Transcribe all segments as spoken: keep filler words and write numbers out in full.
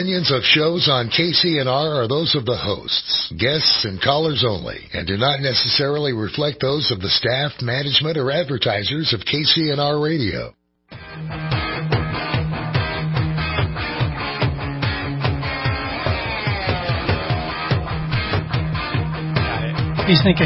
Opinions of shows on K C N R are those of the hosts, guests, and callers only, and do not necessarily reflect those of the staff, management, or advertisers of K C N R Radio. He's thinking.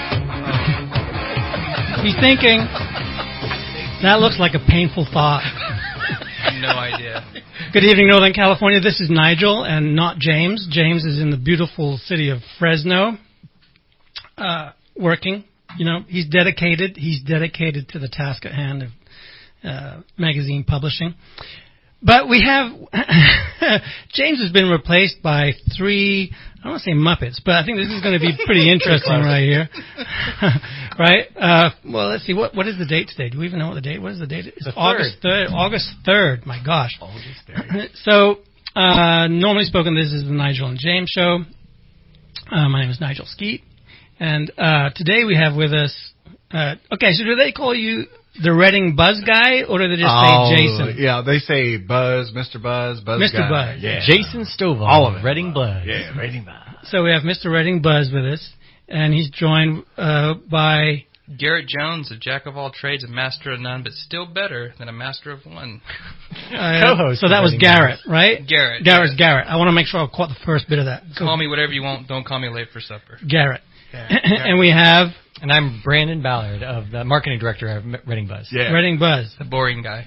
He's thinking. That looks like a painful thought. No idea. Good evening, Northern California. This is Nigel and not James. James is in the beautiful city of Fresno, uh, working. You know, he's dedicated. He's dedicated to the task at hand of uh, magazine publishing. But we have James has been replaced by three, I don't want to say Muppets, but I think this is going to be pretty interesting right here. Right? Uh, well, let's see. What What is the date today? Do we even know what the date? What is the date? It's the August third. August third. My gosh. August third. So, uh, normally spoken, this is the Nigel and James show. Uh, my name is Nigel Skeet. And uh, today we have with us, uh, okay, so do they call you the Reading Buzz guy, or do they just oh, say Jason? Yeah, they say Buzz, Mister Buzz, Buzz Mister guy. Buzz. Yeah. Jason Stovall. All of it. Reading Buzz. Yeah, Reading Buzz. So we have Mister Reading Buzz with us, and he's joined uh, by Garrett Jones, a jack of all trades, a master of none, but still better than a master of one. uh, Co-host. So that was Garrett, right? Garrett. Garrett's Garrett. I want to make sure I caught the first bit of that. So Call me whatever you want. Don't call me late for supper. Garrett. Yeah, And we have And I'm Brandon Ballard, of the marketing director of Reading Buzz. Yeah. Reading Buzz. The boring guy.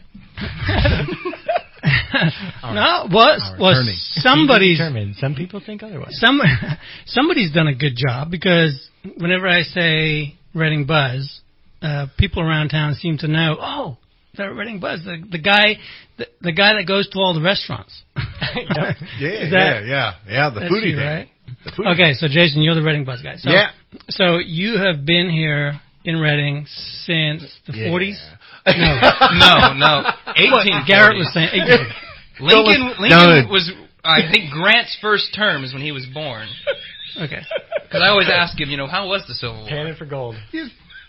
No, was was somebody's determined. Some people think otherwise. some somebody's done a good job, because whenever I say Reading Buzz, uh, people around town seem to know. Oh, the Reading Buzz, the the guy, the, the guy that goes to all the restaurants. Yeah, Is yeah, that- yeah, yeah. The That's foodie you, thing. right? The foodie. Okay, so Jason, you're the Reading Buzz guy. So, Yeah. So you have been here in Reading since the Yeah. forties? No, no. eighteen Garrett was saying. eighteen Lincoln, No, Lincoln no. was, I think, Grant's first term is when he was born. Okay. Because I always ask him, you know, how was the Civil War? Cannon for gold. no,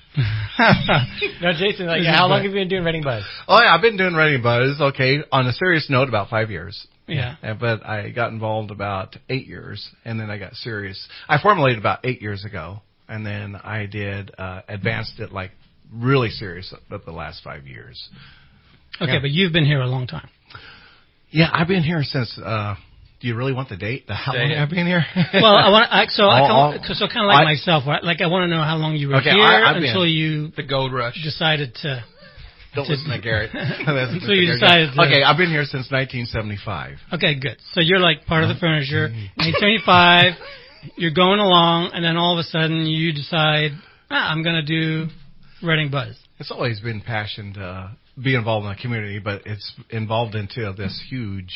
No, Jason, like, This yeah, is how long great. have you been doing Reading Buzz? Oh, yeah, I've been doing Reading Buzz, okay, on a serious note, about five years. Yeah. Uh, But I got involved about eight years, and then I got serious. I formulated about eight years ago, and then I did, uh, advanced it like really serious about the last five years. Okay, Yeah. but you've been here a long time. Yeah, I've been here since, uh, do you really want the date? The how Say long it. I've been here? Well, I want I, so I I'll- come, so kind of like I- myself, right? Like I want to know how long you were Okay, here I- I've been- until you The gold rush. decided to. Don't listen to Garrett. That's So you Garrett. decided to- Okay, I've been here since nineteen seventy-five. Okay, good. So you're like part of the furniture. nineteen seventy-five, you're going along, and then all of a sudden you decide, ah, I'm going to do Reading Buzz. It's always been passion to be involved in the community, but it's involved into this huge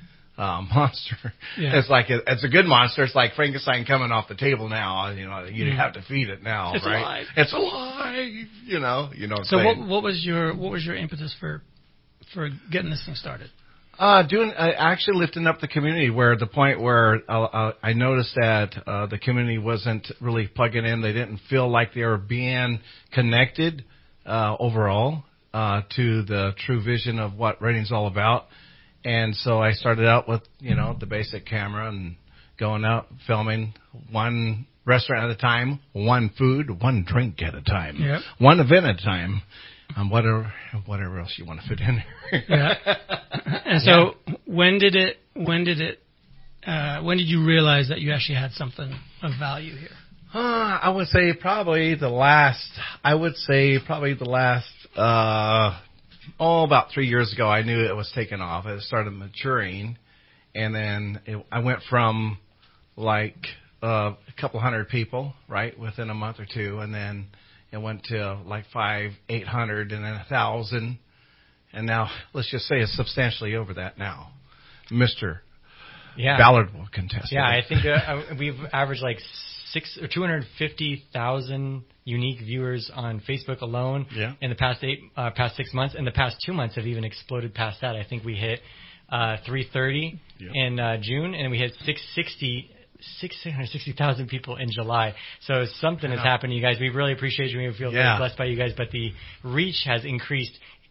uh, monster. Yeah. It's like a, it's a good monster. It's like Frankenstein coming off the table now. You know, you Mm. have to feed it now, It's right? alive. It's alive. You know, you know. What So I'm what saying. what was your what was your impetus for for getting this thing started? Uh, doing uh, actually lifting up the community, where the point where uh, uh, I noticed that uh, the community wasn't really plugging in. They didn't feel like they were being connected uh, overall uh, to the true vision of what Reading's all about. And so I started out with, you know, the basic camera and going out filming one restaurant at a time, one food, one drink at a time, Yep. one event at a time, and whatever whatever else you want to fit in there. Yeah. And so when did it when did it uh, when did you realize that you actually had something of value here? Uh, I would say probably the last, I would say probably the last, uh, oh, about three years ago, I knew it was taking off. It started maturing. And then it, I went from like uh, a couple hundred people, right, within a month or two. And then it went to like five, eight hundred, and then a thousand. And now, let's just say it's substantially over that now. Mister Yeah. Ballard will contest. Yeah, with I think uh, we've averaged like six or two hundred fifty thousand unique viewers on Facebook alone Yeah. in the past eight, uh, past six months, and the past two months have even exploded past that. I think we hit uh, three thirty Yeah. in uh, June, and we hit six sixty. six hundred sixty thousand people in July. So something has Yeah. happened, you guys. We really appreciate you. We feel Yeah. very blessed by you guys. But the reach has increased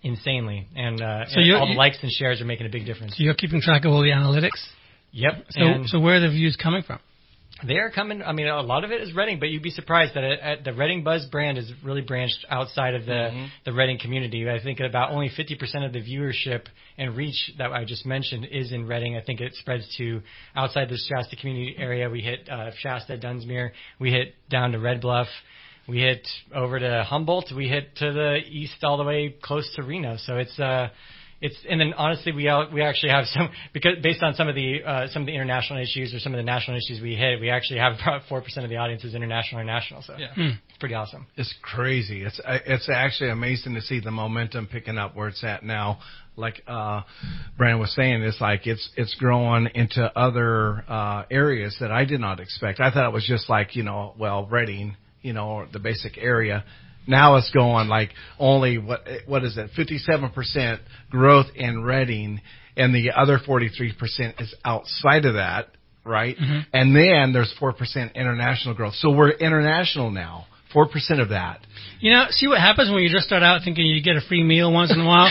insanely, and, uh, So and you- all the you- likes and shares are making a big difference. So you're keeping track of all the analytics. Yep. So and so where are the views coming from? they are coming. I mean, a lot of it is Reading, but you'd be surprised that it, at the Reading Buzz brand is really branched outside of the Mm-hmm. the Reading community. I think about only fifty percent of the viewership and reach that I just mentioned is in Reading. I think it spreads to outside the Shasta community area. We hit uh, Shasta, Dunsmuir. We hit down to Red Bluff. We hit over to Humboldt. We hit to the east all the way close to Reno. So it's uh, it's and then honestly we out, we actually have some because based on some of the uh, some of the international issues or some of the national issues we hit, we actually have about four percent of the audience is international or national. So Yeah. it's pretty awesome. It's crazy. It's it's actually amazing to see the momentum picking up where it's at now. Like uh, Brandon was saying, it's like it's it's growing into other uh, areas that I did not expect. I thought it was just like, you know, well, Reading, you know, the basic area. Now it's going like only what what is it? fifty-seven percent growth in Reading, and the other forty-three percent is outside of that, right? Mm-hmm. And then there's four percent international growth. So we're international now. four percent of that. You know, see what happens when you just start out thinking you get a free meal once in a while.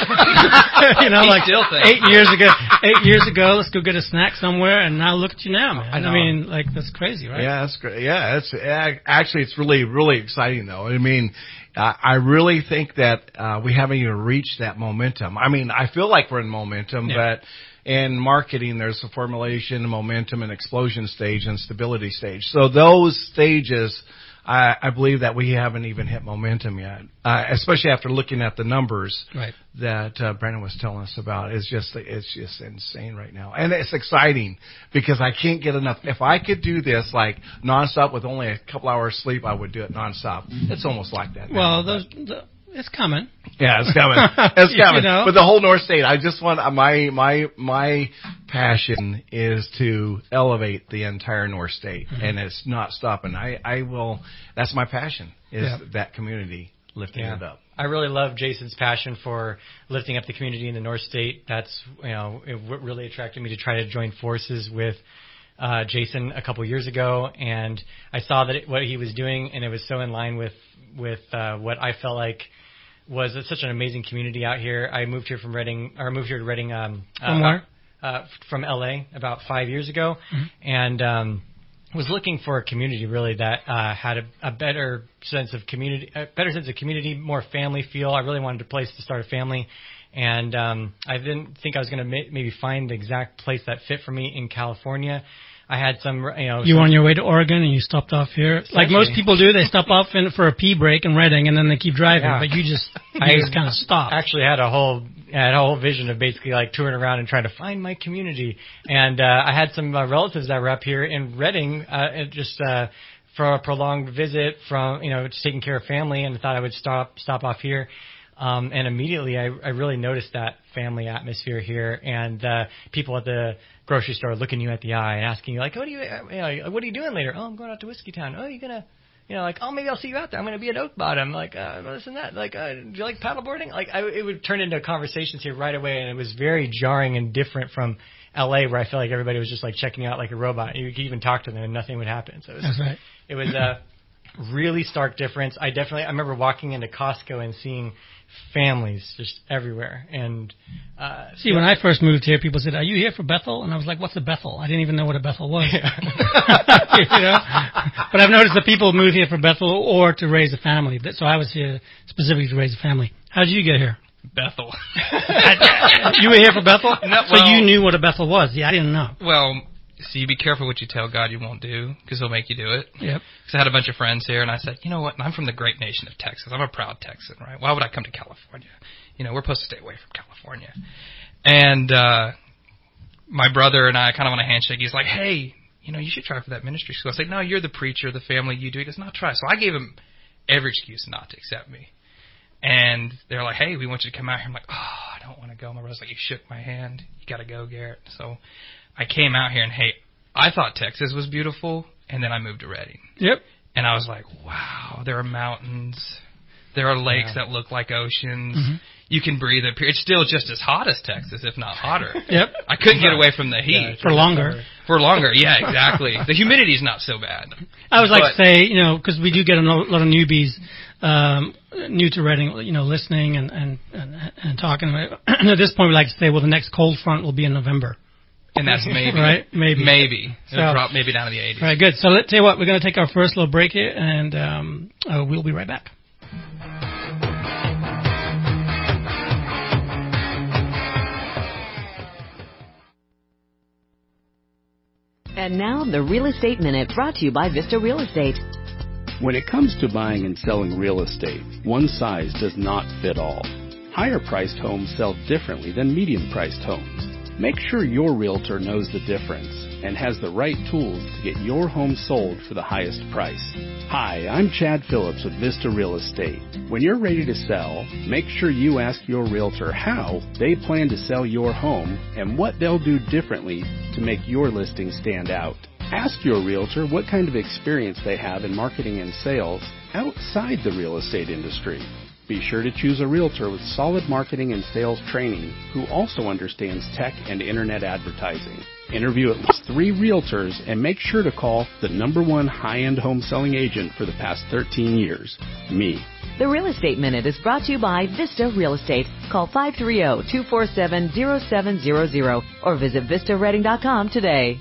you know, He like still thinks. eight years ago. Eight years ago, let's go get a snack somewhere, and now look at you now, man. I know. mean, like that's crazy, right? Yeah, that's great. Yeah, it's actually it's really really exciting though. I mean, uh, I really think that uh, we haven't even reached that momentum. I mean, I feel like we're in momentum, Yeah. but in marketing, there's a formulation, momentum, and explosion stage and stability stage. So those stages, I, I believe that we haven't even hit momentum yet, uh, especially after looking at the numbers Right. that uh, Brandon was telling us about. It's just it's just insane right now, and it's exciting because I can't get enough. If I could do this like nonstop with only a couple hours sleep, I would do it nonstop. It's almost like that. Well, now, those, the, it's coming. yeah, it's coming. It's You coming. know? But the whole North State, I just want my my my passion is to elevate the entire North State, Mm-hmm. and it's not stopping. I I will. That's my passion. Is Yeah. that community lifting Yeah. it up. I really love Jason's passion for lifting up the community in the North State. That's, you know, it what really attracted me to try to join forces with uh, Jason a couple years ago, and I saw that it, what he was doing, and it was so in line with with uh, what I felt like was such an amazing community out here. I moved here from Reading, or moved here to Reading. Um, From uh, where? Uh, from L A about five years ago, Mm-hmm. and um, was looking for a community really that uh, had a, a better sense of community, a better sense of community, more family feel. I really wanted a place to start a family, and um, I didn't think I was going to ma- maybe find the exact place that fit for me in California. I had some, you know, You some, were on your way to Oregon and you stopped off here, like most Essentially. people do. They stop off in for a pee break in Reading and then they keep driving. Yeah. But you just, you I just kind of stopped. Actually, had a whole had a whole vision of basically like touring around and trying to find my community. And uh, I had some uh, relatives that were up here in Reading, uh, and just uh, for a prolonged visit from you know just taking care of family, and thought I would stop stop off here. Um, and immediately, I, I really noticed that family atmosphere here, and uh, people at the grocery store looking you at the eye and asking you like, "What are you? Uh, you know, what are you doing later? Oh, I'm going out to Whiskey Town. Oh, you gonna?" You know, like, oh, maybe I'll see you out there. I'm going to be at Oak Bottom. Like, uh, this and that. Like, uh, do you like paddleboarding? Like, I, it would turn into conversations here right away, and it was very jarring and different from L A, where I felt like everybody was just like checking you out like a robot. You could even talk to them, and nothing would happen. So it was, That's right. it was a really stark difference. I definitely, I remember walking into Costco and seeing families just everywhere. And uh, See, when I first moved here, people said, "Are you here for Bethel?" And I was like, "What's a Bethel?" I didn't even know what a Bethel was. you know? But I've noticed that people move here for Bethel or to raise a family. So I was here specifically to raise a family. How did you get here? Bethel. You were here for Bethel? No, so well- you knew what a Bethel was. Yeah, I didn't know. Well, so you be careful what you tell God you won't do, because He'll make you do it. Yep. Because I had a bunch of friends here, and I said, you know what? I'm from the great nation of Texas. I'm a proud Texan, right? Why would I come to California? You know, we're supposed to stay away from California. And uh, my brother and I kind of on a handshake, he's like, hey, you know, you should try for that ministry school. I said, no, you're the preacher, the family, you do. He goes, no, try. So I gave him every excuse not to accept me. And they're like, hey, we want you to come out here. I'm like, oh, I don't want to go. My brother's like, you shook my hand. You got to go, Garrett. So I came out here, and, hey, I thought Texas was beautiful, and then I moved to Reading. Yep. And I was like, wow, there are mountains. There are lakes Yeah. that look like oceans. Mm-hmm. You can breathe up here. It's still just as hot as Texas, if not hotter. Yep. I couldn't get away from the heat. Yeah, For longer. For longer, yeah, exactly. The humidity's not so bad. I always like But- to say, you know, because we do get a lo- lot of newbies um, new to Reading, you know, listening and and and, and talking. At this point, we like to say, well, the next cold front will be in November. And that's maybe. Right? Maybe. Maybe. It'll So- drop maybe down to the eighties. All right, good. So let's tell you what, we're going to take our first little break here, and um, uh, we'll be right back. And now, the Real Estate Minute, brought to you by Vista Real Estate. When it comes to buying and selling real estate, one size does not fit all. Higher-priced homes sell differently than medium-priced homes. Make sure your realtor knows the difference and has the right tools to get your home sold for the highest price. Hi, I'm Chad Phillips with Vista Real Estate. When you're ready to sell, make sure you ask your realtor how they plan to sell your home and what they'll do differently to make your listing stand out. Ask your realtor what kind of experience they have in marketing and sales outside the real estate industry. Be sure to choose a realtor with solid marketing and sales training who also understands tech and internet advertising. Interview at least three realtors and make sure to call the number one high-end home selling agent for the past thirteen years, me. The Real Estate Minute is brought to you by Vista Real Estate. Call five three zero, two four seven, zero seven zero zero or visit vista reading dot com today.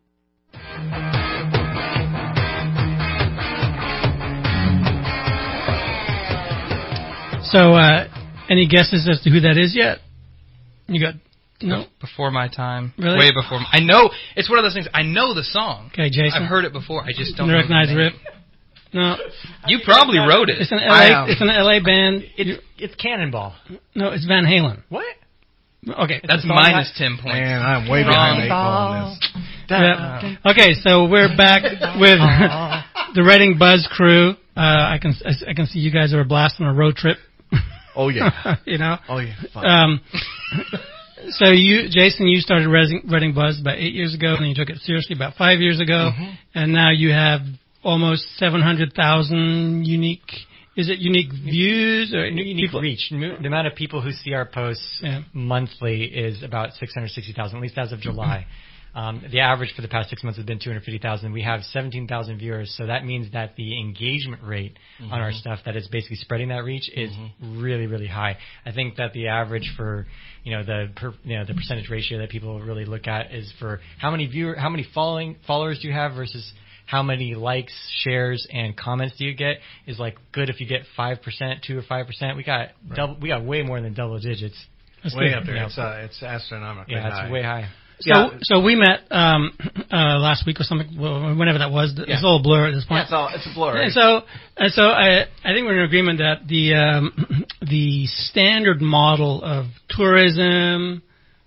So, uh, any guesses as to who that is yet? You got no? Before my time. Really? Way before. My, I know. It's one of those things. I know the song. Okay, Jason. I've heard it before. I just don't You know recognize the Rip? name. No. You probably wrote it. It's an L I A. am. It's an L A band. It's it's Cannonball. No, it's Van Halen. What? Okay. That's a song minus I- ten points. Man, I'm way Wrong. behind the eight ball on this. Yeah. Okay, so we're back with the Reading Buzz crew. Uh, I can I can see you guys are a blast on a road trip. Oh, yeah. You know. Oh, yeah. Fun. Um, so you, Jason, you started Reading, Reading Buzz about eight years ago, and then you took it seriously about five years ago, Mm-hmm. and now you have almost seven hundred thousand unique. Is it unique views or Unique people? reach. The amount of people who see our posts Yeah. monthly is about six hundred sixty thousand, at least as of July. Um, the average for the past six months has been two hundred fifty thousand. We have seventeen thousand viewers, so that means that the engagement rate Mm-hmm. on our stuff that is basically spreading that reach is Mm-hmm. really, really high. I think that the average for, you know, the per, you know the percentage ratio that people really look at is for how many viewer, how many following followers do you have versus how many likes, shares, and comments do you get is like good if you get five percent, two or five percent. We got double, we got way more than double digits. That's Way good. up there. Yeah. It's, uh, it's astronomical. Yeah, it's high. way high. So, Yeah. so we met um, uh, last week or something, well, whenever that was. It's Yeah. all a blur at this Yeah, point. it's, all, it's a blur. And so, and so I, I think we're in agreement that the um, the standard model of tourism,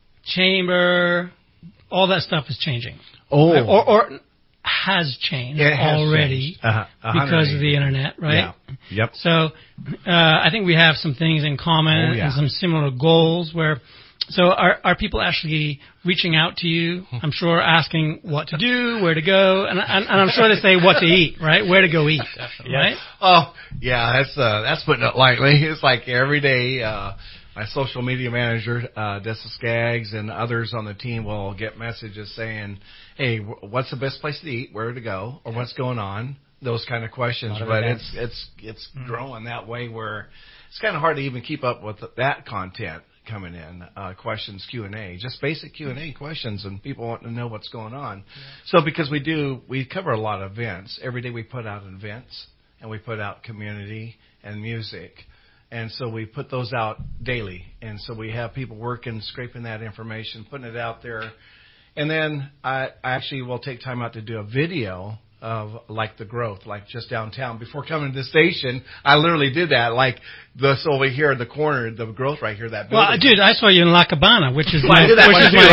chamber, all that stuff is changing, oh. right? or, or has changed It has already changed. Uh-huh. because of the internet, right? Yeah. Yep. So, uh, I think we have some things in common Oh, yeah. and some similar goals where. So are are people actually reaching out to you? I'm sure asking what to do, where to go, and and, and I'm sure they say what to eat, right? Where to go eat, Definitely. right? Oh, yeah, that's uh, that's putting it lightly. It's like every day, uh, my social media manager, uh, Dessa Skaggs, and others on the team will get messages saying, "Hey, wh- what's the best place to eat? Where to go? Or what's going on?" Those kind of questions. A lot of But events. it's it's it's growing that way where it's kind of hard to even keep up with that content coming in, uh, questions, Q and A, just basic Q and A questions, and people want to know what's going on. So because we do, we cover a lot of events. Every day we put out events, and we put out community and music. And so we put those out daily. And so we have people working, scraping that information, putting it out there. And then I, I actually will take time out to do a video of like the growth, like just downtown. Before coming to the station, I literally did that. Like this over here in the corner, the growth right here, that building. Well, dude, I saw you in La Cabana, which is Well, I my, did that which one is too.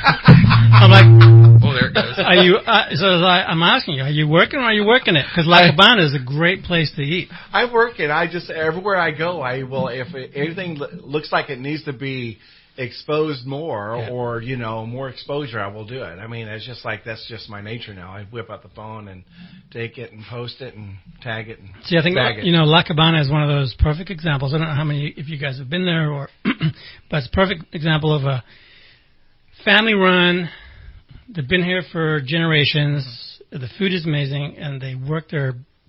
my. I'm like, Oh, there it goes. are you? Uh, so I, I'm asking you, are you working or are you working it? Because La Cabana is a great place to eat. I work it. I just everywhere I go, I will. If it, anything lo- looks like it needs to be exposed more, Yeah. or you know, more exposure, I will do it. I mean, it's just like that's just my nature now. I whip out the phone and take it and post it and tag it and See, I think tag it. you know La Cabana is one of those perfect examples. I don't know how many if you guys have been there, or but it's a perfect example of a family run. They've been here for generations. The food is amazing, and they work their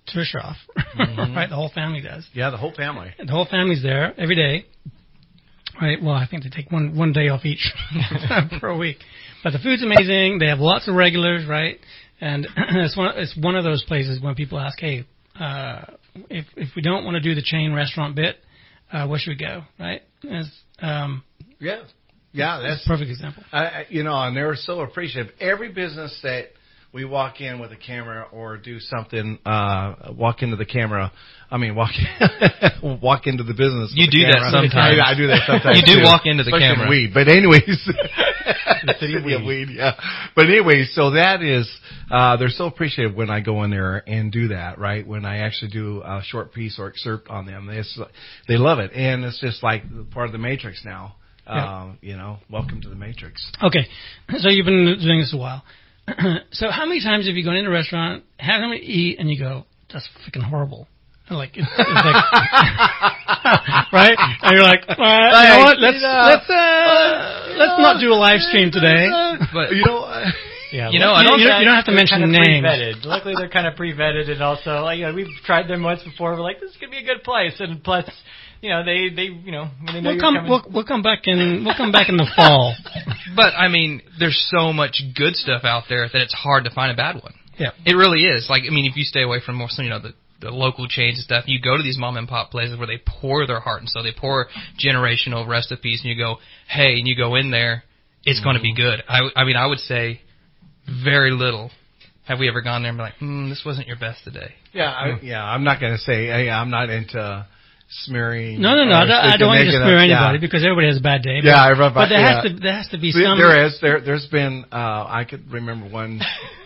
Tusharoff, Mm-hmm. right? The whole family does. Yeah, the whole family. The whole family's there every day, right? Well, I think they take one one day off each for a week. But the food's amazing. They have lots of regulars, right? And it's one it's one of those places when people ask, hey, uh, if if we don't want to do the chain restaurant bit, uh, where should we go, right? It's, um, Yeah. Yeah, that's a perfect example. I, I- you know, and they're so appreciative. Every business that we walk in with a camera or do something, uh, walk into the camera. I mean, walk walk into the business. You with the do that camera. sometimes. I, I do that sometimes. You do too, walk into the especially camera. in weed, but anyways, The city of weed. weed, yeah. But anyways, so that is uh, they're so appreciative when I go in there and do that. Right when I actually do a short piece or excerpt on them, they they love it, and it's just like part of the Matrix now. Yeah. Um, you know, welcome to the Matrix. Okay, so you've been doing this a while. So how many times have you gone into a restaurant, had them eat, and you go, that's freaking horrible? And like, it's, it's like, right? And you're like, uh, you know what? Let's let's uh, let's not do a live stream today. But You know, uh, Yeah, You know, luckily I don't- you don't- you don't have to they're mention kind of names. Pre-vetted. Luckily, they're kind of pre-vetted, and also, like, you know, we've tried them once before. We're like, this is gonna be a good place, and plus, you know, they, they, you know, when they know We'll you're come coming. we'll, we'll come back in we'll come back in the fall. But I mean, there's so much good stuff out there that it's hard to find a bad one. Yeah. It really is. Like, I mean, if you stay away from more, you know, the, the local chains and stuff, you go to these mom and pop places where they pour their heart and soul, they pour generational recipes, and you go, hey, and you go in there, it's mm-hmm. going to be good. I, I mean, I would say very little. Have we ever gone there and been like, hmm, this wasn't your best today? yeah, I, yeah. I'm not gonna say. Hey, I'm not into smearing. No, no, no. or I don't, I don't want you to making smear up- anybody yeah. because everybody has a bad day. But, Yeah, I rub- but there yeah. has to there has to be There- some. There is. There. There's been. Uh, I could remember one.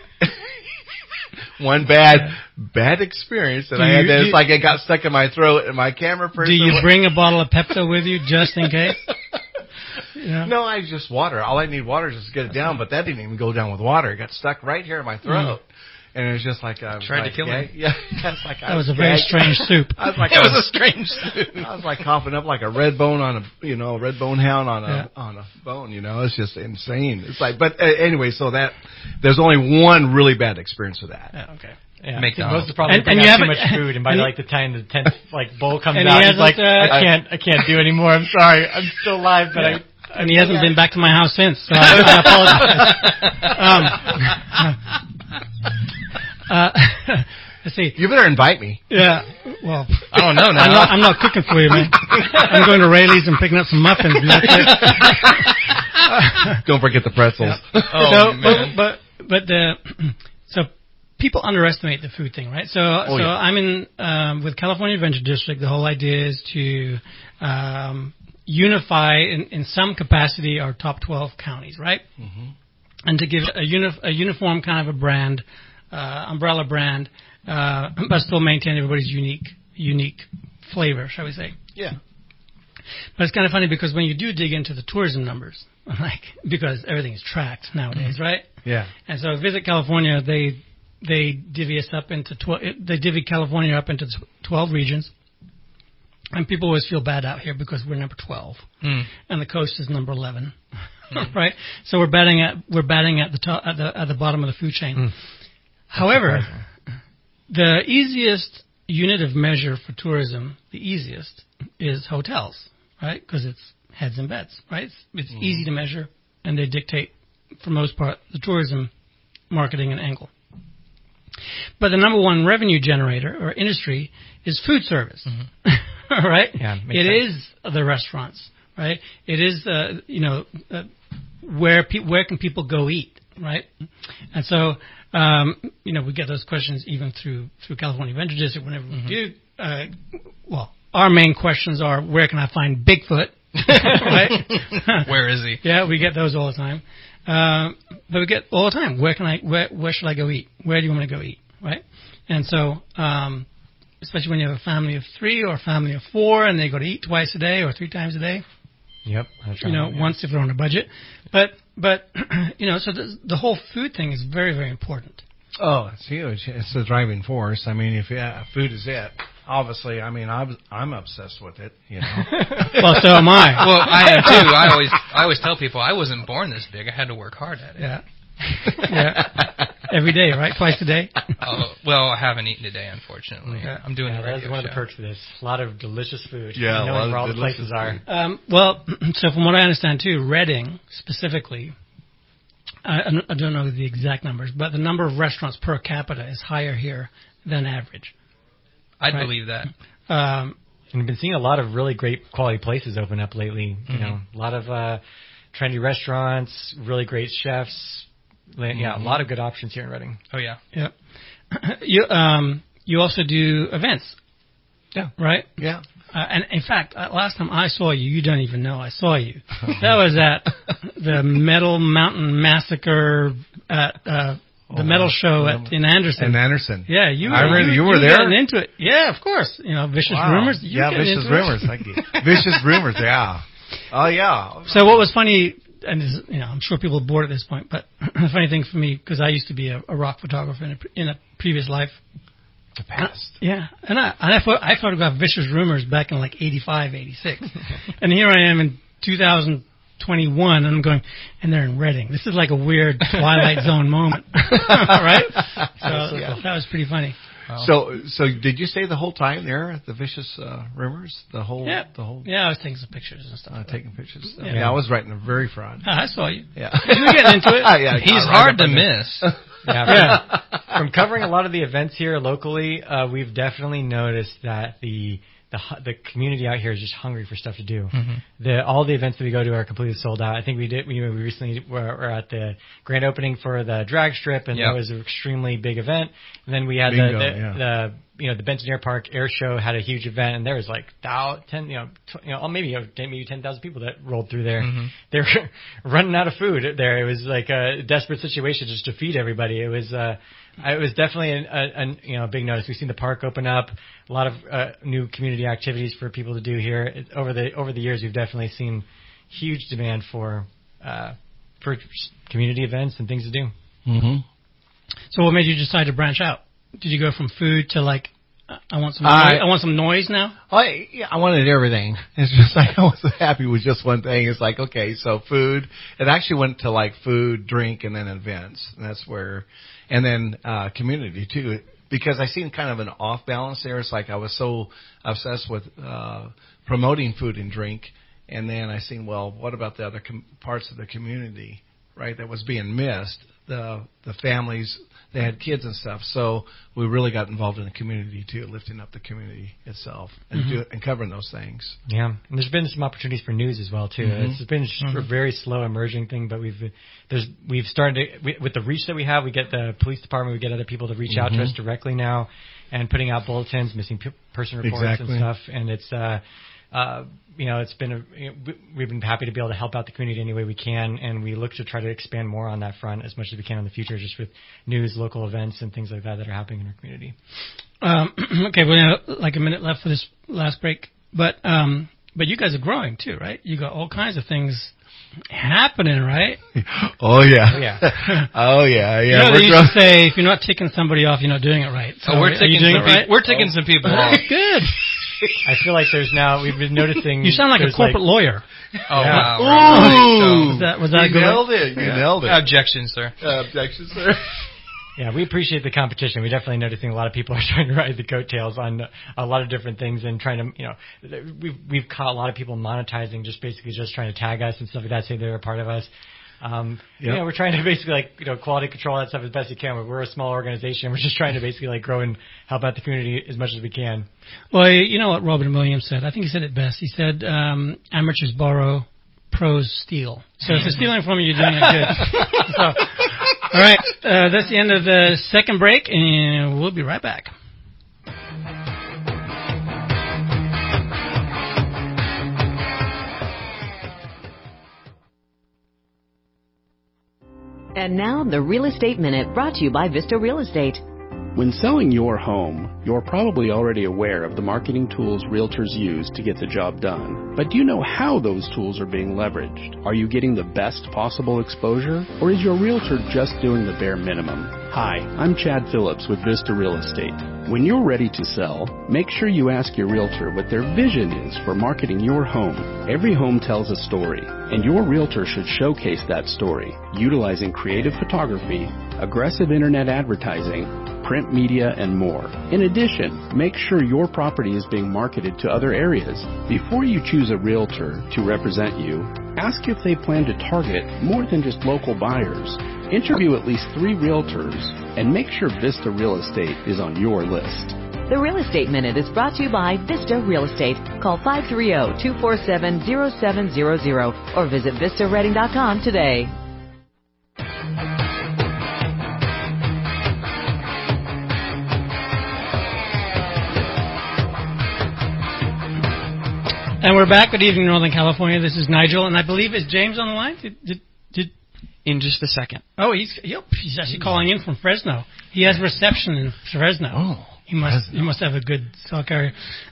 One bad, bad experience that Do I had. you- That do- it's like it got stuck in my throat, and my camera person. Do you went- bring a bottle of Pepto with you just in case? Yeah. No, I just water. All I need water is just to get it down, but that didn't even go down with water. It got stuck right here in my throat. And it was just like I was Tried to like, kill yeah, him. Yeah, it's like I That was a very gagged. strange soup. I was like, It I was a strange soup. I was like coughing up like a red bone on a, you know, a red bone hound on a Yeah. on a bone. You know, it's just insane. It's like, but uh, anyway, so that there's only one really bad experience with that. Yeah, okay. Yeah, McDonald's. most of the problem And- is bring and you out too haven't- much food, and by and- like the time the tenth like bowl comes And he out, he's hasn't, like, uh, I can't, I can't do anymore. I'm sorry, I'm still alive, but Yeah. I. And he hasn't been back to my house since, so I, I apologize. Um, uh, let's see. You better invite me. Yeah. Well, I don't know now. I'm not, I'm not cooking for you, man. I'm going to Rayleigh's and picking up some muffins. And that's it. Don't forget the pretzels. Oh, so, man. but but but the so people underestimate the food thing, right? So so yeah. I'm in um, with California Adventure District. The whole idea is to um, unify in, in some capacity our top twelve counties, right? Mm-hmm. And to give a, uni- a uniform kind of a brand, uh, umbrella brand, uh, but still maintain everybody's unique unique flavor, shall we say? Yeah. But it's kind of funny because when you do dig into the tourism numbers, like because everything is tracked nowadays, mm-hmm. right? Yeah. And so Visit California, they they divvy us up into twelve. They divvy California up into twelve regions, and people always feel bad out here because we're number twelve, Mm. and the coast is number eleven, mm. right? So we're batting at we're batting at the top at the at the bottom of the food chain. Mm. However, the easiest unit of measure for tourism, the easiest, is hotels, right? Because it's heads and beds, right? It's, it's mm. easy to measure, and they dictate, for most part, the tourism marketing and angle. But the number one revenue generator or industry is food service, mm-hmm. right? Yeah, it sense. is the restaurants, right? It is, uh, you know, uh, where pe- where can people go eat, right? And so, um, you know, we get those questions even through through California Adventure District whenever mm-hmm. we do. Uh, well, our main questions are, where can I find Bigfoot? Right? Where is he? Yeah, we get those all the time. Um, but we get all the time, where can I, where, where should I go eat? Where do you want me to go eat? Right? And so, um, especially when you have a family of three or a family of four and they go to eat twice a day or three times a day. Yep. That's You know, right, yeah. once if they're on a budget. But, but, you know, so the, the whole food thing is very, very important. Oh, it's huge. It's the driving force. I mean, if yeah, food is it, obviously, I mean, I'm, I'm obsessed with it, you know. Well, so am I. Well, I am too. I always, I always tell people I wasn't born this big. I had to work hard at it. Yeah. Yeah. every day, right? Twice a day. Oh, well, I haven't eaten today, unfortunately. Okay. I'm doing Yeah, the that's radio one of show. the perks of this. A lot of delicious food. Yeah, a knowing lot of where all the delicious places are. food. Um, well, so from what I understand too, Reading specifically, I, I don't know the exact numbers, but the number of restaurants per capita is higher here than average. I'd Right. believe that. Um, And we've been seeing a lot of really great quality places open up lately. You Mm-hmm. know, a lot of uh, trendy restaurants, really great chefs. La- Yeah, Mm-hmm. a lot of good options here in Reading. Oh, yeah. yeah. You um, you also do events. Yeah. Right. Yeah. Uh, and in fact, uh, last time I saw you, you don't even know I saw you. That was at the Metal Mountain Massacre at uh, the Oh, metal wow. show at in Anderson. And Anderson. Yeah, you. I were, remember you, you were you there? Getting into it. Yeah, of course. You know, Vicious Wow. Rumors. You Yeah, getting Vicious into it. Rumors. I get Vicious Rumors. Yeah. Oh yeah. So what was funny, and this, is- you know, I'm sure people are bored at this point, but the funny thing for me, because I used to be a, a rock photographer in a, pre- in a previous life. The past. Yeah, and I and I, pho- I photographed Vicious Rumors back in like eighty-five, eighty-six, and here I am in two thousand twenty-one, and I'm going, and they're in Reading. This is like a weird Twilight Zone moment, right? So Yeah. that was pretty funny. So, so did you stay the whole time there at the Vicious uh, Rumors? The whole, Yeah, the whole, yeah, I was taking some pictures and stuff. uh, taking pictures. Yeah. Yeah. I was right in the very front. Ah, I saw you. Yeah, You were getting into it. yeah, He's right hard up to on the- miss. Yeah, Yeah. From covering a lot of the events here locally, uh, we've definitely noticed that the the hu- the community out here is just hungry for stuff to do. Mm-hmm. The all the events that we go to are completely sold out. I think we did. We, we recently were, were at the grand opening for the drag strip, and Yep. that was an extremely big event. And then we had Bingo, the, the, yeah. the you know the Benton Air Park Air Show had a huge event, and there was like thou, ten you know tw- you know maybe you know, maybe ten thousand people that rolled through there. Mhm. They were running out of food there. It was like a desperate situation just to feed everybody. It was. Uh, It was definitely a, a, a you know a big notice. We've seen the park open up, a lot of uh, new community activities for people to do here. It, over the over the years, we've definitely seen huge demand for uh, for community events and things to do. Mm-hmm. So what made you decide to branch out? Did you go from food to like, uh, I want some, I- noise, I want some noise now? I, yeah, I wanted everything. It's just like I wasn't happy with just one thing. It's like, okay, so food. It actually went to like food, drink, and then events. And that's where, and then uh, community too. Because I seen kind of an off balance there. It's like I was so obsessed with uh, promoting food and drink, and then I seen, well, what about the other com- parts of the community, right? That was being missed. The the families, they had kids and stuff. So we really got involved in the community too, lifting up the community itself and Mm-hmm. do, and covering those things. Yeah, and there's been some opportunities for news as well too. Mhm. It's been a very slow emerging thing, but we've there's we've started to, we, with the reach that we have. We get the police department, we get other people to reach out to us directly now, and putting out bulletins, missing pe- person reports Exactly. and stuff. And it's uh, uh, you know, it's been a, you know, we- we've been happy to be able to help out the community any way we can, and we look to try to expand more on that front as much as we can in the future, just with news, local events, and things like that that are happening in our community. Um, okay, we have like a minute left for this last break, but um, but you guys are growing too, right? You got all kinds of things happening, right? Oh yeah, Oh, yeah. oh yeah, yeah. you know, we're they used growing. to say if you're not ticking somebody off, you're not doing it right. So Oh, we're are you taking doing some it right? peop- we're taking some people off. Good. I feel like there's now we've been noticing. You sound like a there's, corporate lawyer. Oh wow! Ooh, Was that was that a you good one? nailed it. You nailed it. Objection, sir. Uh, objections, sir. Yeah, we appreciate the competition. We definitely noticing a lot of people are trying to ride the coattails on a lot of different things and trying to, you know, we've we've caught a lot of people monetizing just basically just trying to tag us and stuff like that, say they're a part of us. Um, Yep. You know, we're trying to basically like, you know, quality control that stuff as best we can. We're a small organization. We're just trying to basically like grow and help out the community as much as we can. Well, you know what Robin Williams said? I think he said it best. He said, um, amateurs borrow, pros steal. So if they're stealing from you, you're doing it good. So, all right, uh, that's the end of the second break, and we'll be right back. And now, the Real Estate Minute brought to you by Vista Real Estate. When selling your home, you're probably already aware of the marketing tools realtors use to get the job done. But do you know how those tools are being leveraged? Are you getting the best possible exposure? Or is your realtor just doing the bare minimum? Hi, I'm Chad Phillips with Vista Real Estate. When you're ready to sell, make sure you ask your realtor what their vision is for marketing your home. Every home tells a story, and your realtor should showcase that story, utilizing creative photography, aggressive internet advertising, print media, and more. In addition, make sure your property is being marketed to other areas. Before you choose a realtor to represent you, ask if they plan to target more than just local buyers. Interview at least three realtors and make sure Vista Real Estate is on your list. The Real Estate Minute is brought to you by Vista Real Estate. Call five three zero, two four seven, zero seven zero zero or visit vista reading dot com today. And we're back. Good evening, Northern California. This is Nigel, and I believe, is James on the line? Did, did, did In just a second. Oh, he's yep, he's actually calling in from Fresno. He has reception in Fresno. Oh, he must Fresno. he must have a good cell carrier.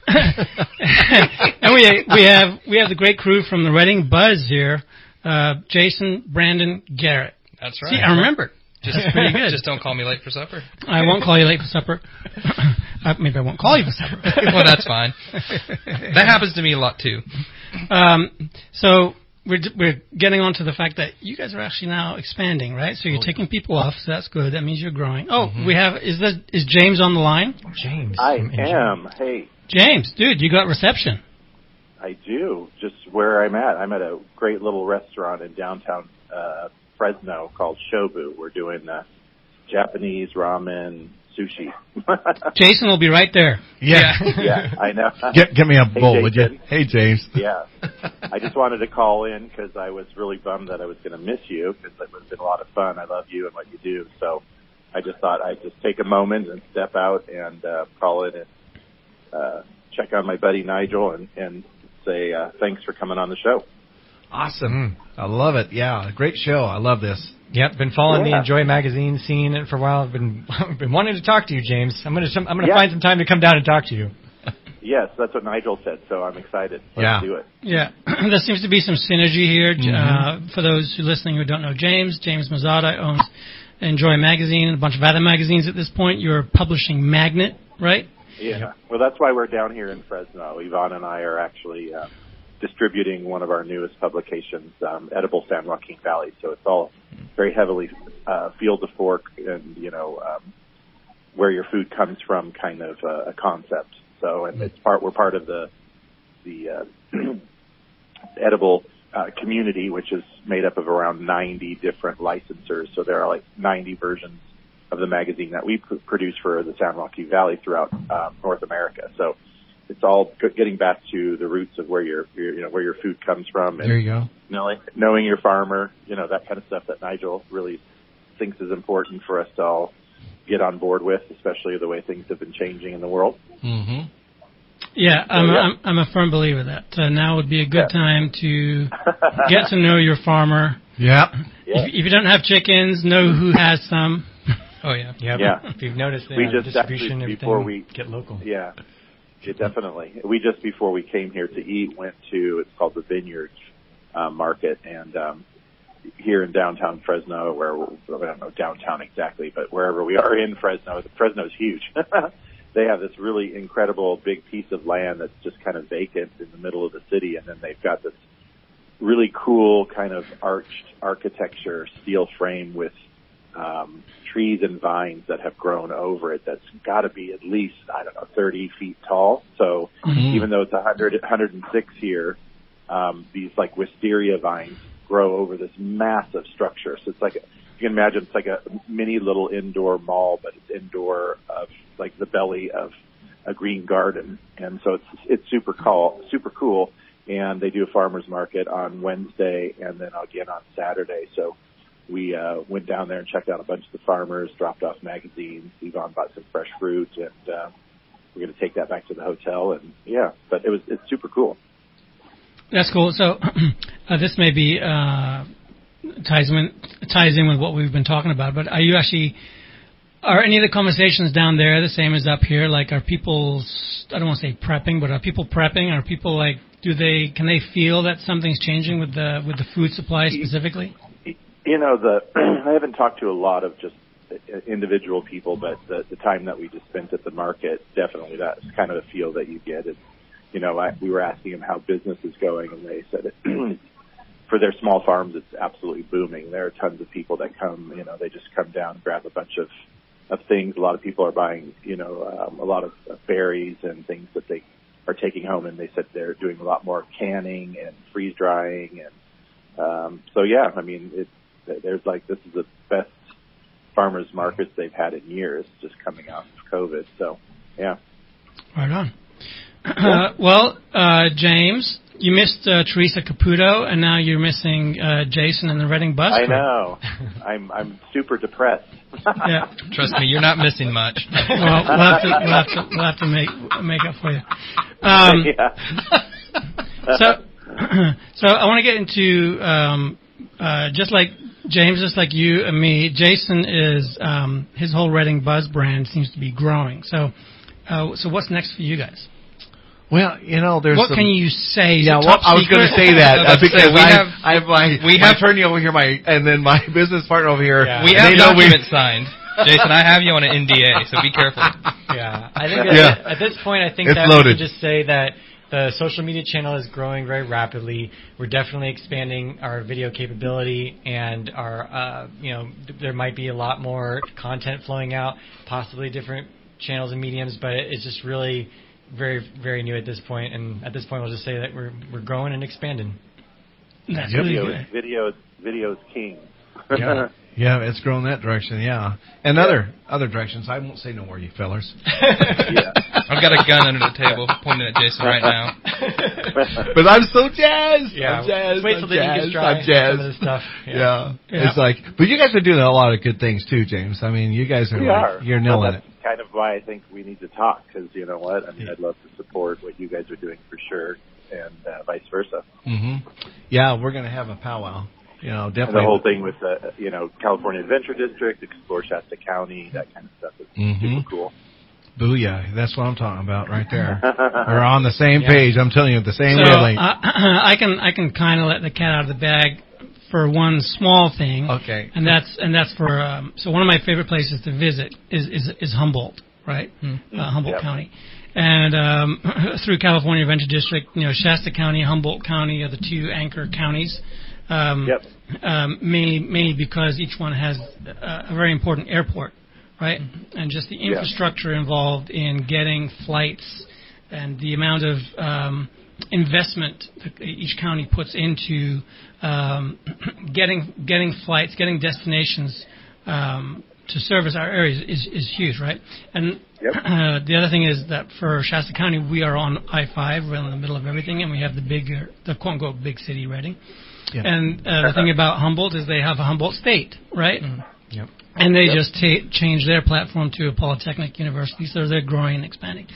And we we have we have the great crew from the Reading Buzz here. Uh, Jason, Brandon, Garrett. That's right. See, I remembered. Just pretty good. Just don't call me late for supper. I won't call you late for supper. uh, maybe I won't call you for supper. Well, that's fine. That happens to me a lot too. Um, so we're we're getting on to the fact that you guys are actually now expanding, right? So you're Oh, taking people off, so that's good. That means you're growing. Oh, mm-hmm. we have is that is James on the line? James. I from am. Hey, James, dude, you got reception. I do. Just where I'm at. I'm at a great little restaurant in downtown uh, Fresno called Shobu. We're doing uh, Japanese ramen, sushi. Jason will be right there. Yeah. Yeah, I know. Get, get me a Hey, bowl, would you? Jason. Hey, James. Yeah. I just wanted to call in because I was really bummed that I was going to miss you because it would have been a lot of fun. I love you and what you do. So I just thought I'd just take a moment and step out and uh, call in and uh, check on my buddy Nigel and, and say uh, thanks for coming on the show. Awesome. I love it. Yeah, great show. I love this. Yep, been following Yeah. the Enjoy magazine scene for a while. I've been been wanting to talk to you, James. I'm gonna I'm gonna Yeah. find some time to come down and talk to you. Yes, that's what Nigel said, so I'm excited. Let's Yeah. do it. Yeah, there seems to be some synergy here. Mm-hmm. Uh, for those who are listening who don't know James, James Mazzata owns Enjoy Magazine and a bunch of other magazines at this point. You're publishing Magnet, right? Yeah. Well, that's why we're down here in Fresno. Yvonne and I are actually uh, distributing one of our newest publications, um, Edible San Joaquin Valley. So it's all very heavily uh, field to fork and, you know, um, where your food comes from kind of uh, a concept. So, and it's part, we're part of the, the uh, edible uh, community, which is made up of around ninety different licensors. So there are like ninety versions of the magazine that we pr- produce for the San Joaquin Valley throughout um, North America. So it's all g- getting back to the roots of where your, your, you know, where your food comes from. And There you go. knowing, knowing your farmer, you know, that kind of stuff that Nigel really thinks is important for us to all get on board with, especially the way things have been changing in the world. Mm-hmm. Yeah, I'm, yeah. I'm, I'm a firm believer that uh, now would be a good Yeah. time to get to know your farmer. Yeah. Yeah. If, if you don't have chickens, know who has some. Oh yeah. Yep. Yeah. If you've noticed the We uh, just distribution, actually, everything, before we- get local. Yeah, yeah, definitely. We just, before we came here to eat, went to, it's called the Vineyards uh, Market, and um, here in downtown Fresno, where, I don't know downtown exactly, but wherever we are in Fresno, Fresno's huge. They have this really incredible big piece of land that's just kind of vacant in the middle of the city, and then they've got this really cool kind of arched architecture, steel frame with um, trees and vines that have grown over it. That's got to be at least, I don't know, thirty feet tall. So Mm-hmm. even though it's one hundred, one hundred six here, um, these like wisteria vines grow over this massive structure. So it's like, you can imagine it's like a mini little indoor mall, but it's indoor of like the belly of a green garden. And so it's, it's super cool, super cool. And they do a farmer's market on Wednesday and then again on Saturday. So we uh, went down there and checked out a bunch of the farmers, dropped off magazines. Yvonne bought some fresh fruit, and uh, we're going to take that back to the hotel. And yeah, but it was it's super cool. That's cool. So uh, this may be uh, ties in ties in with what we've been talking about. But are you actually are any of the conversations down there the same as up here? Like, are people, I don't want to say prepping, but are people prepping? Are people like, do they, can they feel that something's changing with the with the food supply specifically? You know, the I haven't talked to a lot of just individual people, but the, the time that we just spent at the market, definitely that's kind of a feel that you get. Is, you know, I, we were asking them how business is going, and they said it, for their small farms, it's absolutely booming. There are tons of people that come, you know, they just come down, grab a bunch of, of things. A lot of people are buying, you know, um, a lot of uh, berries and things that they are taking home, and they said they're doing a lot more canning and freeze drying. And um, so, yeah, I mean, it's, there's like, this is the best farmers markets they've had in years, just coming out of COVID. So, yeah. Right on. Uh, well, uh, James, you missed uh, Teresa Caputo, and now you're missing uh, Jason and the Reading Bus. I know. I'm I'm super depressed. Yeah. Trust me, you're not missing much. Well, we'll have to we'll have to, we'll have to make make up for you. Um, yeah. so, so I want to get into um, uh, just like James, just like you and me. Jason is um, his whole Reading Buzz brand seems to be growing. So, uh, so what's next for you guys? Well, you know, there's what some, can you say? Yeah, well, I was going to say that uh, because we I have, I have my we my have, attorney over here, my and then my business partner over here. Yeah. We have documents signed. Jason, I have you on an N D A, so be careful. Yeah, I think yeah. at, at this point, I think it's that loaded. we can just say that the social media channel is growing very rapidly. We're definitely expanding our video capability, and our, uh, you know, th- there might be a lot more content flowing out, possibly different channels and mediums, but it's just really very, very new at this point. And at this point, we'll just say that we're we're growing and expanding. That's video, really good. Video, video is king. Yeah. Yeah, it's grown that direction, yeah. And yeah. other other directions. I won't say no more, you fellers. Yeah. I've got a gun under the table pointing at Jason right now. But I'm so jazzed. Yeah. I'm jazzed. Wait I'm till the ink jazzed. is dry. I'm jazzed. Some of this stuff. Yeah. Yeah. Yeah. It's like, but you guys are doing a lot of good things too, James. I mean, you guys are, we like, are. you're well, nailing that's it. kind of why I think we need to talk, because you know what? I mean, I'd love to support what you guys are doing for sure, and uh, vice versa. Mm-hmm. Yeah, we're going to have a powwow. You know, definitely. And the whole thing with the, you know, California Adventure District, Explore Shasta County, that kind of stuff is mm-hmm. super cool. Booyah. That's what I'm talking about right there. We're on the same yeah. page. I'm telling you, the same So, wavelength. uh, I can I can kind of let the cat out of the bag for one small thing. Okay. And that's and that's for um, so one of my favorite places to visit is is, is Humboldt, right? Mm-hmm. Uh, Humboldt yep. County. And um, through California Adventure District, you know, Shasta County, Humboldt County are the two anchor counties. Um, yep. um, mainly, mainly because each one has a, a very important airport, right? Mm-hmm. And just the infrastructure yeah. involved in getting flights and the amount of um, investment that each county puts into um, getting getting flights, getting destinations um, to service our areas is, is huge, right? And yep. uh, the other thing is that for Shasta County, we are on I five, we're in the middle of everything, and we have the big, the quote-unquote big city, Reading. Yep. And uh, the thing about Humboldt is they have a Humboldt State, right? Mm. Yep. And they yep. just ta- changed their platform to a polytechnic university, so they're growing and expanding.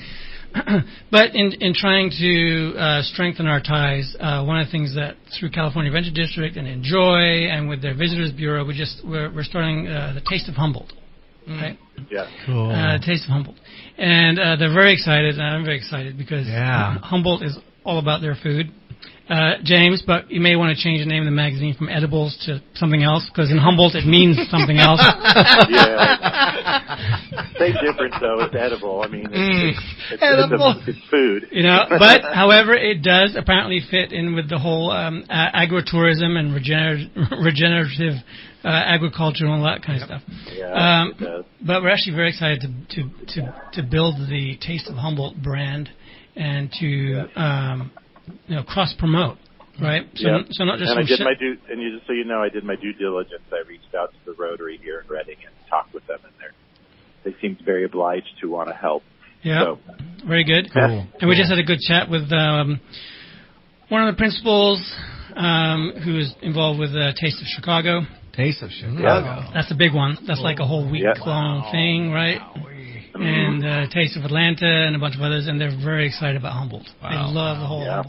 But in in trying to uh, strengthen our ties, uh, one of the things that through California Adventure District and Enjoy and with their Visitors Bureau, we just we're, we're starting uh, the Taste of Humboldt, mm. right? Yeah. Cool. Uh, Taste of Humboldt, and uh, they're very excited, and I'm very excited because yeah. Humboldt is all about their food. Uh, James, but you may want to change the name of the magazine from Edibles to something else, because in Humboldt it means something else. Yeah. Same difference, though. It's edible. I mean, it's, mm. it's, it's, edible. It's, it's food. You know, but, however, it does apparently fit in with the whole um, uh, agritourism and regener- regenerative uh, agriculture and all that kind of yep. stuff. Yeah, um, it does. But we're actually very excited to, to, to, to build the Taste of Humboldt brand and to... Yeah. Um, you know, cross promote, right? So, yep. so not just and I did sh- my due, and you just so you know, I did my due diligence. I reached out to the Rotary here in Reading and talked with them, and they they seemed very obliged to want to help. Yeah, so. very good. Cool. And cool. we just had a good chat with um, one of the principals um, who is involved with uh, Taste of Chicago. Taste of Chicago. Yeah. That's a big one. That's like a whole week yep. long wow. thing, right? And uh, Taste of Atlanta and a bunch of others, and they're very excited about Humboldt. Wow. They love the whole yeah. Humboldt idea, right?